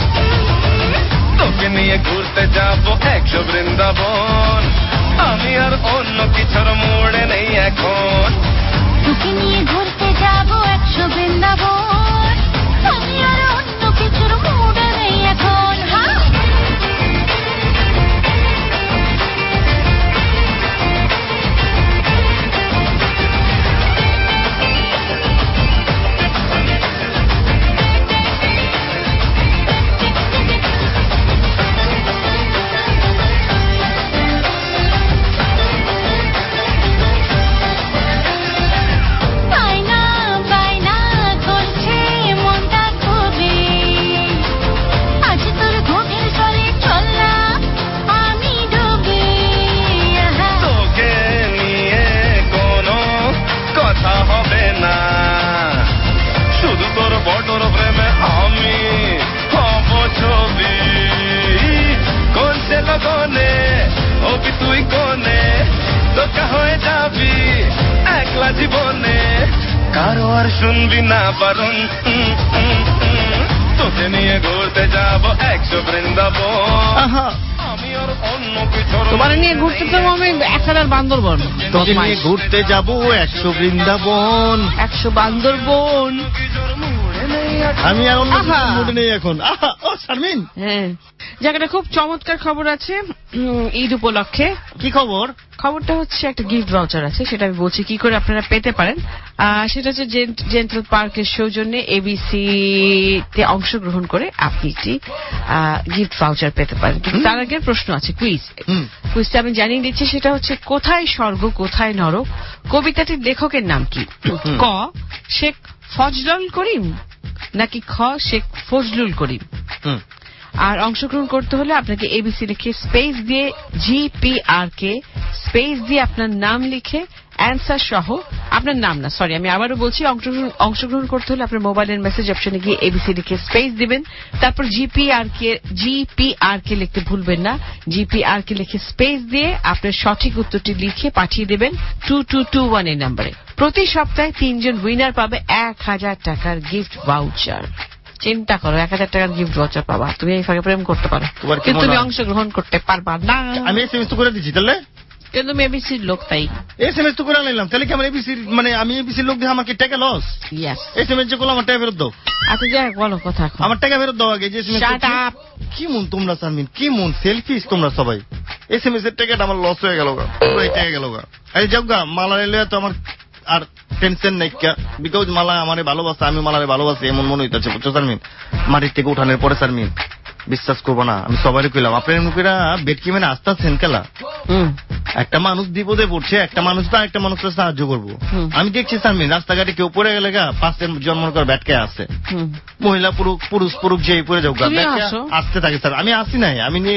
তোকে নিয়ে ঘুরতে যাব একশো বৃন্দাবন, আমি আর অন্য কিছুর মোড়ে নেই এখন। তোকে নিয়ে ঘুরতে যাবো একশো বৃন্দাবন, আমি আর অন্য কিছুর মোড়ে নেই এখন। হ্যাঁ, বায়না বায়না করছে মনটা খুবই, আজ তোর ঘুমের জলে চল না আমি ডুবি। আহা, তোকে নিয়ে কোনো কথা হবে না, শুধু তোর বটর প্রেমে আমি হব ছবি। কোন সে লগনে অবি তুই কোনে, তোকা হয়ে যাবি একলা জীবনে, কারো আর শুনবি না বারণ। তোকে নিয়ে ঘুরতে যাব একশো বৃন্দাবন, আহা, আমি আর অন্য কিছুর তোমার নিয়ে ঘুরতে তো আমি একসাথে বান্দরবন, তোকে নিয়ে ঘুরতে যাব একশো বৃন্দাবন, একশো বান্দরবন। আমি আর অন্য আহা। কিছুর মোড়ে নেই এখন। আহা, ও শারমিন, হ্যাঁ, জায়গাটা খুব চমৎকার খবর আছে উম, ঈদ উপলক্ষে। কি খবর? খবরটা হচ্ছে একটা গিফট ভাউচার আছে, সেটা আমি বলছি কি করে আপনারা পেতে পারেন। আহ, সেটা হচ্ছে জেন্টাল পার্কের সৌজন্যে এবিসি তে অংশগ্রহণ করে আপনি একটি গিফট ভাউচার পেতে পারেন। কিন্তু তার আগে প্রশ্ন আছে, কুইজ। হুম। কুইজটা আমি জানিয়ে দিচ্ছি, সেটা হচ্ছে কোথায় স্বর্গ কোথায় নরক কবিতাটির লেখকের নাম কি? ক শেখ ফজলুল করিম, নাকি খ শেখ ফজলুল করিম। আর অংশগ্রহণ করতে হলে আপনাকে এবিসি লিখে স্পেস দিয়ে জিপিআর কে স্পেস দিয়ে আপনার নাম লিখে অ্যান্সার সহ, আপনার নাম না সরি আমি আবারও বলছি, অংশগ্রহণ করতে হলে আপনার মোবাইলের মেসেজ অপশনে গিয়ে এবিসি লিখে স্পেস দিবেন, তারপর জিপিআর কে জিপিআর কে লিখতে ভুলবেন না, জিপিআর কে লিখে স্পেস দিয়ে আপনার সঠিক উত্তরটি লিখে পাঠিয়ে দেবেন টু টু টু ওয়ান এই নম্বরে। প্রতি সপ্তাহে তিনজন উইনার পাবে এক হাজার টাকার গিফট ভাউচার। চিন্তা করো, এক হাজার টাকার গিফট ভাউচার পাবা, তুমি এই ফাঁকে প্রেম করতে পারো কিন্তু তুমি অংশগ্রহণ করতে পারবা না। আমি এসএমএস তো করে দিচ্ছি তাহলে, কিন্তু তুমি এবিসির লোক, তাই এসএমএস তো করে নিলাম, তাহলে কি আমার এবিসির মানে আমি এবিসির লোক দিয়ে আমাকে টাকা লস? ইয়েস, এসএমএস যে করলাম আমার টাকা ফেরত দাও। আচ্ছা যাই বলো কথা, আমার টাকা ফেরত দাও আগে। যে এসএমএস শাট আপ, কি মন তোমরা সারমিন, কি মন সেলফিশ তোমরা সবাই। এসএমএস এর টাকাটা আমার লস হয়ে গেল গা, পুরো টাকা গেল গা। এই যাও গা, মালা এলে তো আমার আর টেনশন নাই, বিকজ মালা আমারে ভালোবাসে, আমি মালারে ভালোবাসি এমন মনে হইতেছে, বুঝছো সারমিন? মাটির থেকে উঠানোর পরে সারমিন বিশ্বাস করবো না, আমি সবাই কইলাম আপনার মুখেরা বেটকি মানে আস্তে আছেন কেলা। একটা মানুষ বিপদে পড়ছে, একটা মানুষ তো একটা মানুষকে সাহায্য করবো। আমি দেখছি সারমিন রাস্তাঘাটে কেউ পড়ে গেলে গা পাশের জন্ম করে ব্যাটকে আসে, মহিলা পুরুষ পুরুষ পুরুষ যে পড়ে যাও গা আসতে থাকে স্যার। আমি আসি নাই, আমি নিয়ে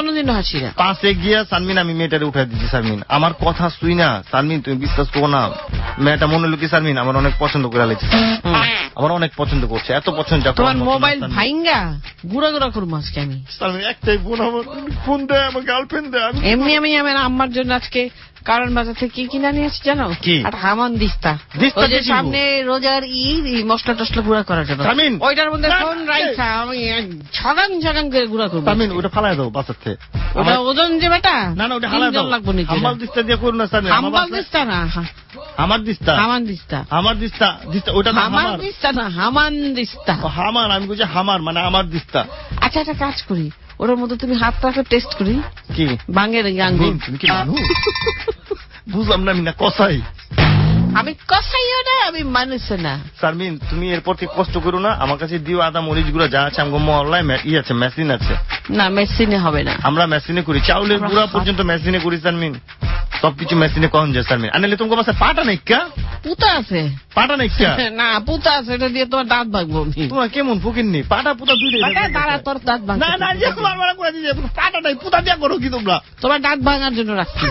পাশে গিয়া সারমিন আমি মেয়েটারে উঠাই দিচ্ছি সারমিন। আমার কথা শুই না সারমিন, তুমি বিশ্বাস করো না, মেয়েটা মনে হলো কি সারমিন আমার অনেক পছন্দ করে লাগছে, আমার অনেক পছন্দ করছে, এত পছন্দ। তোমার মোবাইল ভাইঙ্গা গুড়া গুড়া করবো আজকে আমি। একটাই বোন আমার ফোন দেয়, আমার গার্লফ্রেন্ড দেয়। এমনি আমি আমার আম্মার জন্য আজকে কারণ বাজার থেকে কি কিনে নিয়েছি জানো? আর হামান দিস্তা, ওই যে সামনে রোজার ঈদ মশলা টসলা গুঁড়া করার জন্য, ওইটার মধ্যে ফোন রাইখা আমি ছগান ছগান করে গুঁড়া করবো। সামিন ওটা ফালাই দাও বাসার থেকে, ওটা ওজন যে বেটা না না ওটা হালাই দাও, লাগবো না। হামাল দিস্তা দিয়ে করুন না সামিন, হামাল দিস্তা না, আমার দিস্তা, হামান দিস্তা, আমার দিস্তা দিস্তা ওটা না, আমার দিস্তা না হামান দিস্তা, হামার আমি বলছি হামার মানে আমার দিস্তা। আচ্ছা একটা কাজ করি, ওর মধ্যে তুমি হাত রাখো টেস্ট করি কি বাঙের আঙ্গুল। তুমি কি মানুষ? বুঝলাম না, আমি না কসাই, আমি কসাইও না, আমি মানুষ না। সারমিন তুমি এরপর থেকে কষ্ট করো না, আমার কাছে দিও আদা মরিচ গুঁড়া যা আছে, আমগো মহল্লায় ই আছে, মেশিন আছে। না মেশিনে হবে না, আমরা মেশিনে করি, চাউলের গুঁড়া পর্যন্ত মেশিনে করি সারমিন, সবকিছু মেশিনে কম যায় সারমিন। আনলে তোমার কাছে পাটা নাই কা? পুতা আছে। পাটা নাই কা? না পুতা আছে, এটা দিয়ে তোমার দাঁত ভাঙবো আমি। তোমার কেমন ফকিরনি, পাটা পুতা দুইটাই দাঁড়া তোর দাঁত ভাঙ। না না যে বারবার করে দিছে, পাটা নাই পুতা দিয়া করো কি তোমরা? তোমার দাঁত ভাঙার জন্য রাখছি,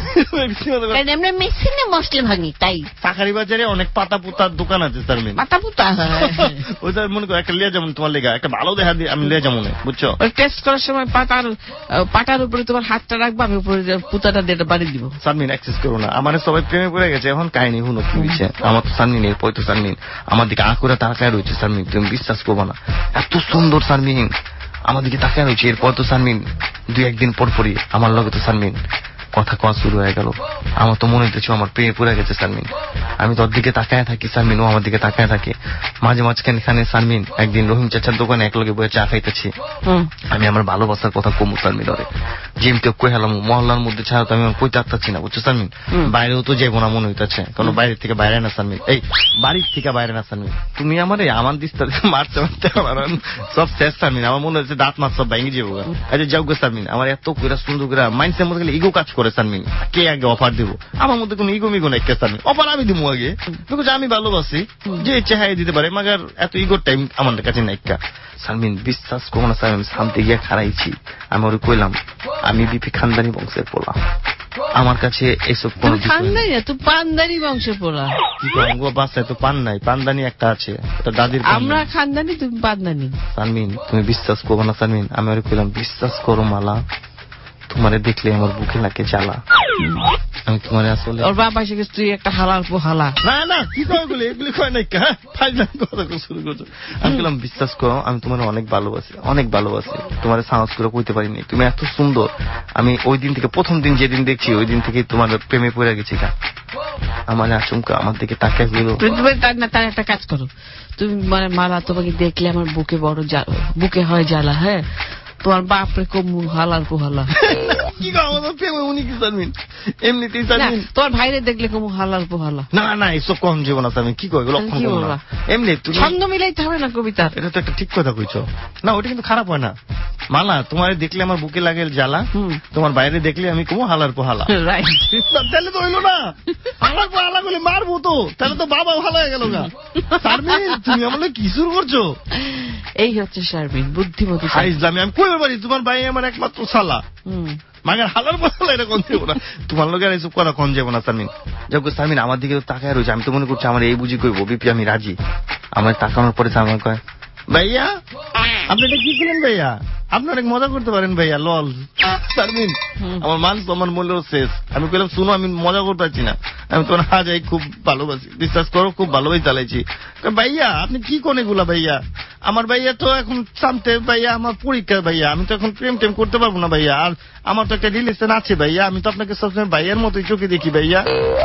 আমরা মেশিনে মশলা ভাঙি তাই। পাখারি বাজারে অনেক পাতা পুতার দোকান আছে সারমিন, পাতা পুতা ওইটা মনে করো একটা লিয়া যেমন তোমার লেগা একটা ভালো দেখা দিয়ে আমি লিয়া যেমন, বুঝছো? ওই টেস্ট করার সময় পাতার পাটার উপরে তোমার হাতটা রাখবা, আমি উপরে পুতাটা দিয়ে বাড়ি দিব। সারমিন অ্যাক্সেস করো না, আমার সবাই প্রেমে পড়ে গেছে, এখন কাহিনী হুনো কি হয়েছে। আমার তো সারমিন এরপর তো সারমিন আমার দিকে আ করে তাকায় রয়েছে সারমিন, তুমি বিশ্বাস করবো না, এত সুন্দর সারমিন আমার দিকে তাকায় রয়েছে। এরপর তো সারমিন দুই একদিন পর পরই আমার লগে তো সারমিন কথা কওয়া শুরু হয়ে গেল। আমার তো মনে হচ্ছে আমার প্রেমে পড়ে গেছে সারমিন, আমি তোর দিকে তাকায় থাকি সারমিন, ও আমার দিকে তাকায় থাকে। মাঝে মাঝখানে এখানে সারমিন একদিন রহিম চাচার দোকানে একলগে বয়ে চা খাইতেছি, আমি আমার ভালোবাসার কথা কমু সারমিন ধরে জিমকে কই হেলাম, মহল্লার মধ্যে ছাড়া তো আমি কই চাচ্ছি না, বুঝছো সারমিন? বাইরেও তো যাবো না মনে হইতেছে, কারণ বাইরের থেকে বাইরে না সারমিন, এই বাড়ির থেকে বাইরে না সারমিন। তুমি আমার এই আমার দিস্তা মারতে মারতে আমার সব শেষ সারমিন, আমার মনে হচ্ছে দাঁত মাছ সব ভেঙে যাবো। আচ্ছা যাও গো সারমিন, আমার এত কইরা সুন্দর করে মাইন্ডসের মধ্যে গেলে ইগো কাজ করে সারমিন, কে আগে অফার দিব? আমার মধ্যে কোনো ইগো মিগো নাই সারমিন, অফার আমি দিব আগে, বিকজ আমি ভালোবাসি, যে ইচ্ছে হাই দিতে পারে, মাগার এত ইগোর টাইম আমার কাছে নাইকা। সারমিন বিশ্বাস করো না সারমিন, শান্তি গিয়ে খারাইছি, আমি ওরে কইলাম আমি বিপি খানদানি বংশের পোলা, আমার কাছে এসব কোন খানদানি না, তুই পানদানি বংশের পোলা। কি গো বাসায় তো পান নাই, পানদানি একটা আছে, ওটা দাদির। আমরা খানদানি, তুমি পানদানি। সারমিন তুমি বিশ্বাস করো না সারমিন, আমি ওরে কইলাম বিশ্বাস করো মালা, তোমারে দেখলে আমার বুকে লাগে জ্বালা, আমি তোমার আসলে ওর বাবা এসে গেছে, তুই একটা হালাল পোহালা। না না কি কয় এগুলি, এগুলি কয় নাই কা ফাইনাল কথা শুরু করছো। আমি বললাম বিশ্বাস করো আমি তোমার অনেক ভালোবাসি, অনেক ভালোবাসি, তোমার সাহস করে কইতে পারিনি, তুমি এত সুন্দর। আমি ওই দিন থেকে প্রথম দিন যেদিন দেখছি ওই দিন থেকে তোমার প্রেমে পড়ে গেছি কা। আমার আচমকা আমার দিকে তাকায় হইল। তার না তার একটা কাজ করো, তুমি মানে মালা তোমাকে দেখলে আমার বুকে বড় বুকে হয় জ্বালা, হ্যাঁ তোমার বাপরে কমু হালাল পোহালা। কি গো আমার প্রেমে উনি কি জানবেন এমনিতেই জানবেন, তোমার ভাইরে দেখলে কমু হালাল পোহালা। না না এসব কম জীবন আছে, আমি কি কই লক্ষণ করব না, এমনি তুমি ছন্দ মিলাইতে হবে না কবিতা, এটা তো একটা ঠিক কথা কইছো। না ওটা কিন্তু খারাপ হয় না, মালা তোমার দেখলে আমার বুকে লাগে জ্বালা, তোমার বাইরে দেখলে আমি কমো হালার পোহালা। তাহলে তো হইলো না, হালার পোহালা বলে মারবো তো, তাহলে তো বাবা ভালো হয়ে গেল গা। শারমিন তুমি আমাকে কি শুরু করছো? এই হচ্ছে শারমিন বুদ্ধিমতী। ইসলামী আমি কই পারি, তোমার ভাই আমার একমাত্র শালা, মাগার হালার পোহালা এটা কোন দেবো না, তোমার লোক আর এইসব করা কম যাবো না। শারমিন যাক শারমিন আমার দিকে তাকায় রয়েছে, আমি তো মনে করছি আমার এই বুঝি কইবো বিপি আমি রাজি। আমার তাকানোর পরে আমার কয় ভাইয়া আপনি এটা কি ছিলেন ভাইয়া, আপনি অনেক মজা করতে পারেন ভাইয়া লল। শারমিন আমার মান আমার মূল্য শেষ। আমি কইলাম শুনো আমি মজা করতে পারছি না, আমি তোমার হাজাই খুব ভালোবাসি, বিশ্বাস করো খুব ভালোভাবে চালাইছি। ভাইয়া আপনি কি কোন এগুলা ভাইয়া, আমার ভাইয়া তো এখন সামতে ভাইয়া আমার পরীক্ষা ভাইয়া, আমি তো এখন প্রেম টেম করতে পারবো না ভাইয়া, আর আমার তো একটা রিলেশন আছে ভাইয়া, আমি তো আপনাকে সবসময় ভাইয়ার মতোই চোখে দেখি ভাইয়া।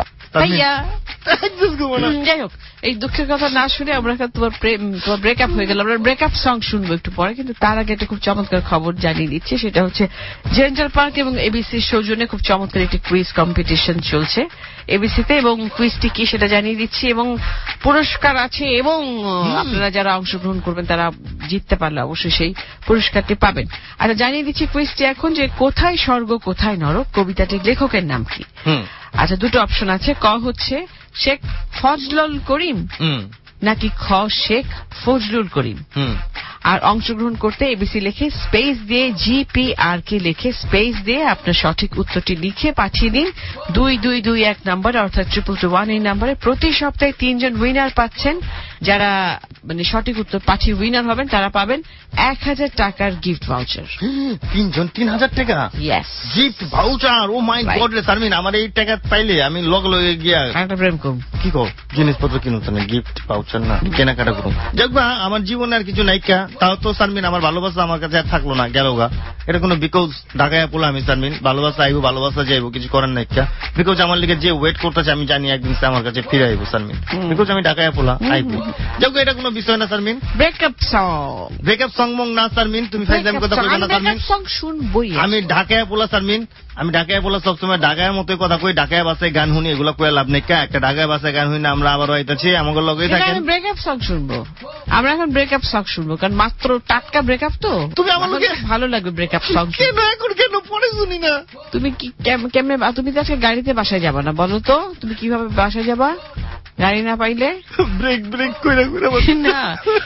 যাই হোক এই দুঃখের কথা না শুনে আমরা তোমার প্রেম তোমার ব্রেকআপ হয়ে গেল, আমরা ব্রেকআপ সং শুনবো একটু পরে, কিন্তু তার আগে একটা খুব চমৎকার খবর জানিয়ে দিচ্ছে। সেটা হচ্ছে জেন্টাল পার্ক এবং এবিসির সৌজন্যে খুব চমৎকার একটি কুইজ কম্পিটিশন চলছে এবিসিতে, এবং কুইজটি কি সেটা জানিয়ে দিচ্ছি, এবং পুরস্কার আছে, এবং আপনারা যারা অংশগ্রহণ করবেন তারা জিততে পারলে অবশ্যই সেই পুরস্কারটি পাবেন। আচ্ছা জানিয়ে দিচ্ছি কুইজটি এখন, যে কোথায় স্বর্গ কোথায় নরক কবিতাটির লেখকের নাম কি? আচ্ছা দুটো অপশন আছে, ক হচ্ছে শেখ ফজলুল করিম নাকি খ শেখ ফজলুল করিম। আর অংশগ্রহণ করতে এবিসি লিখে স্পেস দিয়ে জিপিআর কে লিখে স্পেস দিয়ে আপনার সঠিক উত্তরটি লিখে পাঠিয়ে দিন দুই দুই দুই এক নম্বরে, অর্থাৎ ট্রিপল টু ওয়ান এই নম্বরে। প্রতি সপ্তাহে তিনজন উইনার পাচ্ছেন, যারা মানে সঠিক উত্তর পাঠিয়ে উইনার হবেন তারা পাবেন এক হাজার টাকার গিফট ভাউচার। তিনজন তিন হাজার টাকা gift voucher. Oh my God রে শারমিন, আমার এই টাকা পাইলে আমি লগ লগে গিয়া একটা প্রেম করব, কি কর জিনিসপত্র কিনুত না, গিফট ভাউচার না কেনাকাটা করুন। দেখবা আমার জীবনে আর কিছু নাইকা, তাও তো শারমিন আমার ভালোবাসা আমার কাছে আর থাকলো না, গেল গা। এটা কোনো বিকজ ঢাকায় পোলা আমি শারমিন, ভালোবাসা আইবো ভালোবাসা যাইবো, কিছু করার নাইকা। বিকজ আমার লিগে যে ওয়েট করতেছে আমি জানি একদিন সে আমার কাছে ফিরে আইবো শারমিন, বিকজ আমি ঢাকায় পোলা আইবো। যাক এটা কোনো বিষয় না Sharmin. Breakup song breakup song মং না শারমিন, তুমি ফাইজলাম কথা কইবা না শারমিন। সং শুনবই আমি ঢাকায় পোলা শারমিন, আমি ঢাকায় পোলা সবসময় ঢাকায় মতো কথা কই, ঢাকায় বাসায় গান শুনি, এগুলো কয়ে লাভ নেই। একটা ঢাকায় বাসায় গান শুনি না, আমরা আবার আইতাছি আমাকে লগেই থাকেন। ব্রেকআপ সং শুনবো আমরা এখন, ব্রেকআপ সং শুনবো, কারণ মাত্র টাটকা ব্রেকআপ তো তুমি আমাকে ভালো লাগবে ব্রেকআপ সং। কেন এখন কেন পরে শুনি না? তুমি কি কেমনে, তুমি তো আজকে গাড়িতে বাসায় যাবা না, বলো তো তুমি কিভাবে বাসায় যাবা গাড়ি না পাইলে? ব্রেক ব্রেক কইরা কইরা না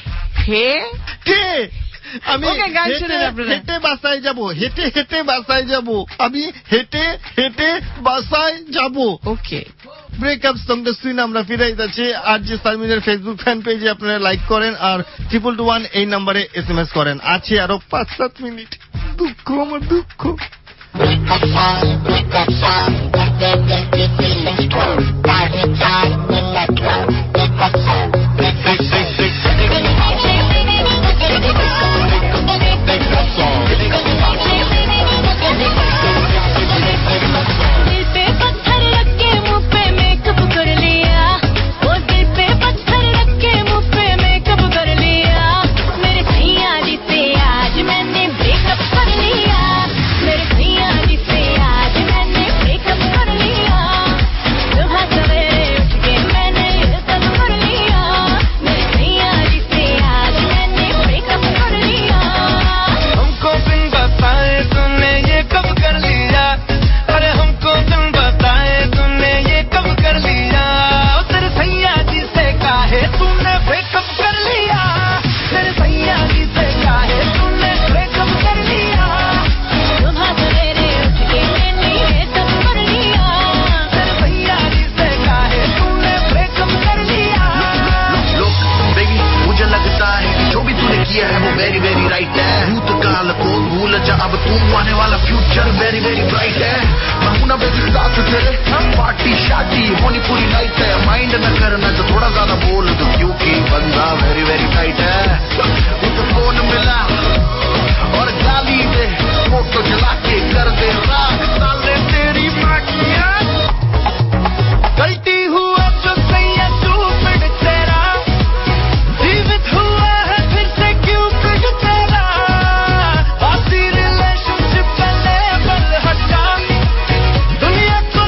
হে কে আমি হেঁটে বাসায় যাব, হেঁটে হেঁটে বাসায় যাব, আমি হেঁটে হেঁটে বাসায় যাব। ওকে ব্রেকআপ সঙ্গে শুনে আমরা ফিরে যাচ্ছি। আর যে শারমিনের ফেসবুক ফ্যান পেজে আপনারা লাইক করেন আর ট্রিপল টু ওয়ান এই নাম্বারে এস এম এস করেন। আছে আরো পাঁচ সাত মিনিট। দুঃখ আমার দুঃখ।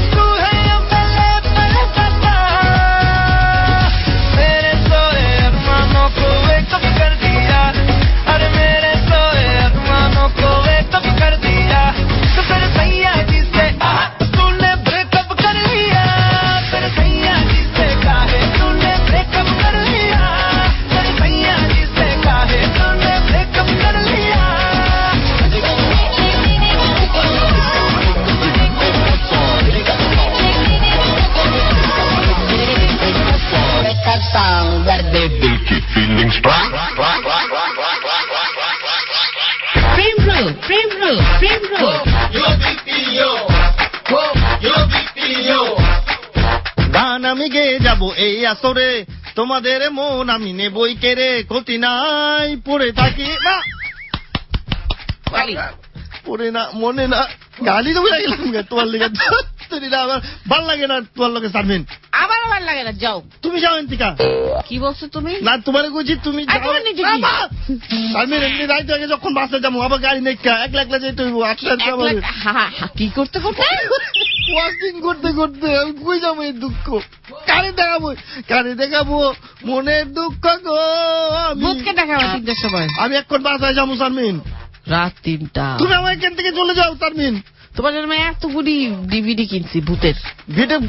मेरे सोए keep feeling strong. Prem Bro, Prem Bro, Prem Bro. Yo B P O, oh, yo B P O. গান আমি গেয়ে যাবো এই আসরে, তোমাদের মন আমি নেবই কেড়ে, ক্ষতি নাই পড়ে থাকি না পড়ে না মনে না গালি তো বেড়ে গেলাম তোমার লেগে আমার ভাল লাগে না তোমার লোকে সারবেন আমার ভাল লাগে না যাও তুমি যাও এন্তিকা কি বলছো তুমি না তোমার কইছি তুমি সারবেন এমনি রাইতে আগে যখন বাসে যাবো আবার গাড়ি নেই একলা একলা যেতে হইব আটটা কি করতে করতে ওয়াকিং করতে করতে আমি কই যাবো এই দুঃখ কারে দেখাবো কারে দেখাবো মনের দুঃখ গো বুধকে দেখাবো তিনটার সময় আমি এখন বাসায় যাবো সারমিন রাত তিনটা তুমি আমার এখান থেকে চলে যাও সারমিন তোমার জন্য এতগুলি ডিভিডি কিনছি ভূতের ভিডিও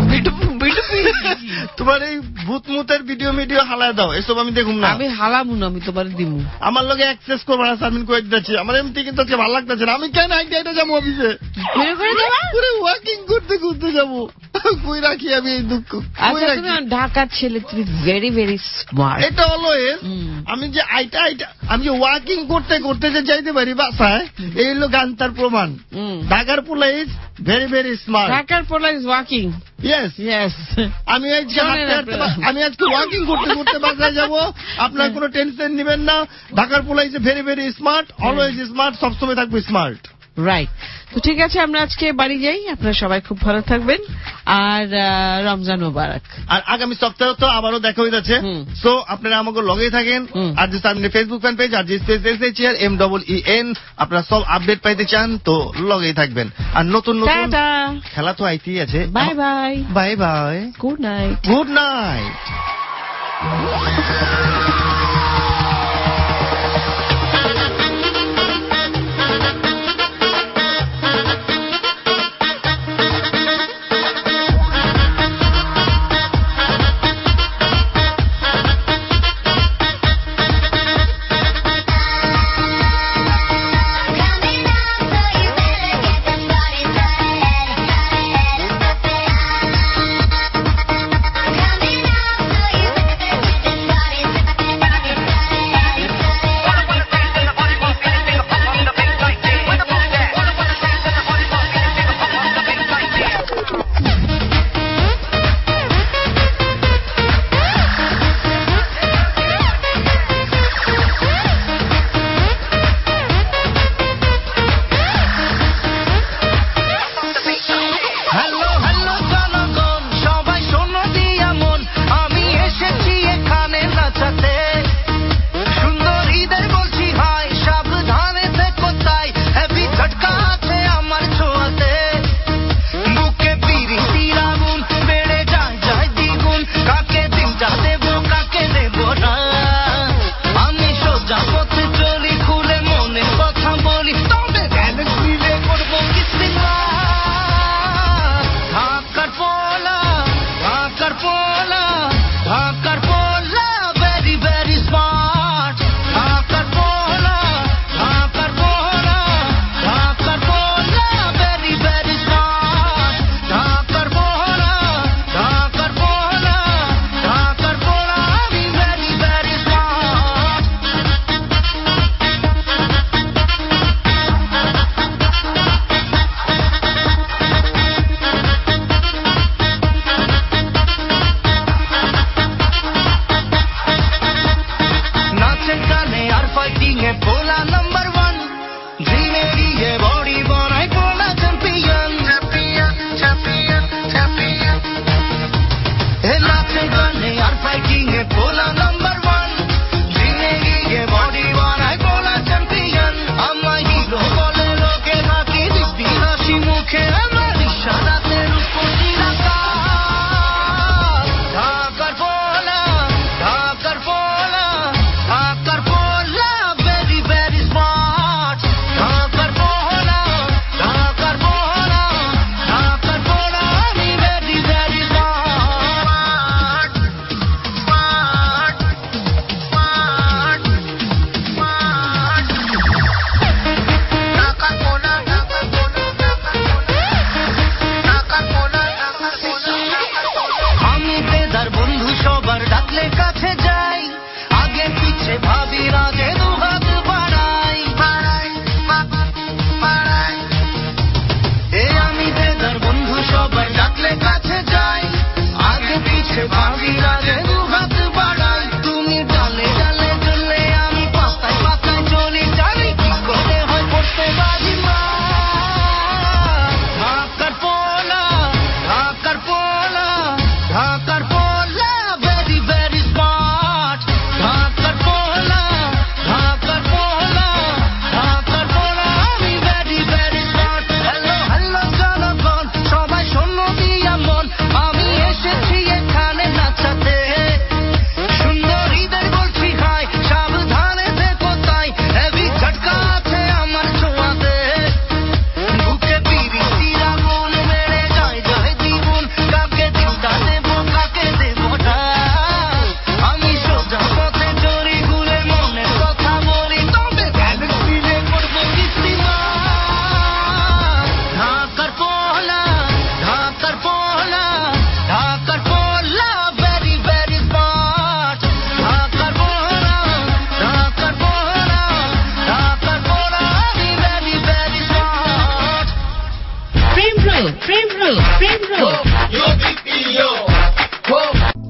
তোমার এই ভূত মুতের ভিডিও ভিডিও হালায় দাও এসব আমি দেখুন না আমি হালামু না আমি তোমার দিমু আমার লগে অ্যাক্সেস করবো না সারমিন কয়ে দিচ্ছি আমার এমনি কিন্তু আজকে ভালো লাগতেছে না আমি কেন আইডিয়াটা যাবো অফিসে ওয়াকিং করতে করতে যাবো কই রাখি আমি এই দুঃখ ঢাকার ছেলে তুমি ভেরি ভেরি স্মার্ট এটা অলওয়েজ আমি যে আইটা আইটা আমি যে ওয়াকিং করতে করতে যে যাইতে পারি বাসায় এই হলো গান তার প্রমাণ ঢাকার পোলা ইজ ভেরি ভেরি স্মার্ট ঢাকার পোলা ইজ ওয়াকিং ইয়েস ইয়েস আমি আমি আজকে ওয়াকিং করতে করতে বাসায় যাবো আপনার কোনো টেনশন নেবেন না ঢাকার পোলা is very very smart always smart সবসময় থাকবে স্মার্ট রাইট তো ঠিক আছে আমরা আজকে বাড়ি যাই আপনারা সবাই খুব ভালো থাকবেন আর রমজান মোবারক আর আগামী সপ্তাহে তো আবারও দেখা হয়ে যাচ্ছে সো আপনারা আমাকে লগেই থাকেন আর যে সামনে ফেসবুক ফ্যান পেজ আর যে space S H R M double E N আপনারা সব আপডেট পাইতে চান তো লগেই থাকবেন আর নতুন নতুন খেলা তো আইতেই আছে bye bye bye bye good night good night Very, very smart.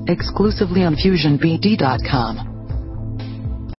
Exclusively on fusion b d dot com.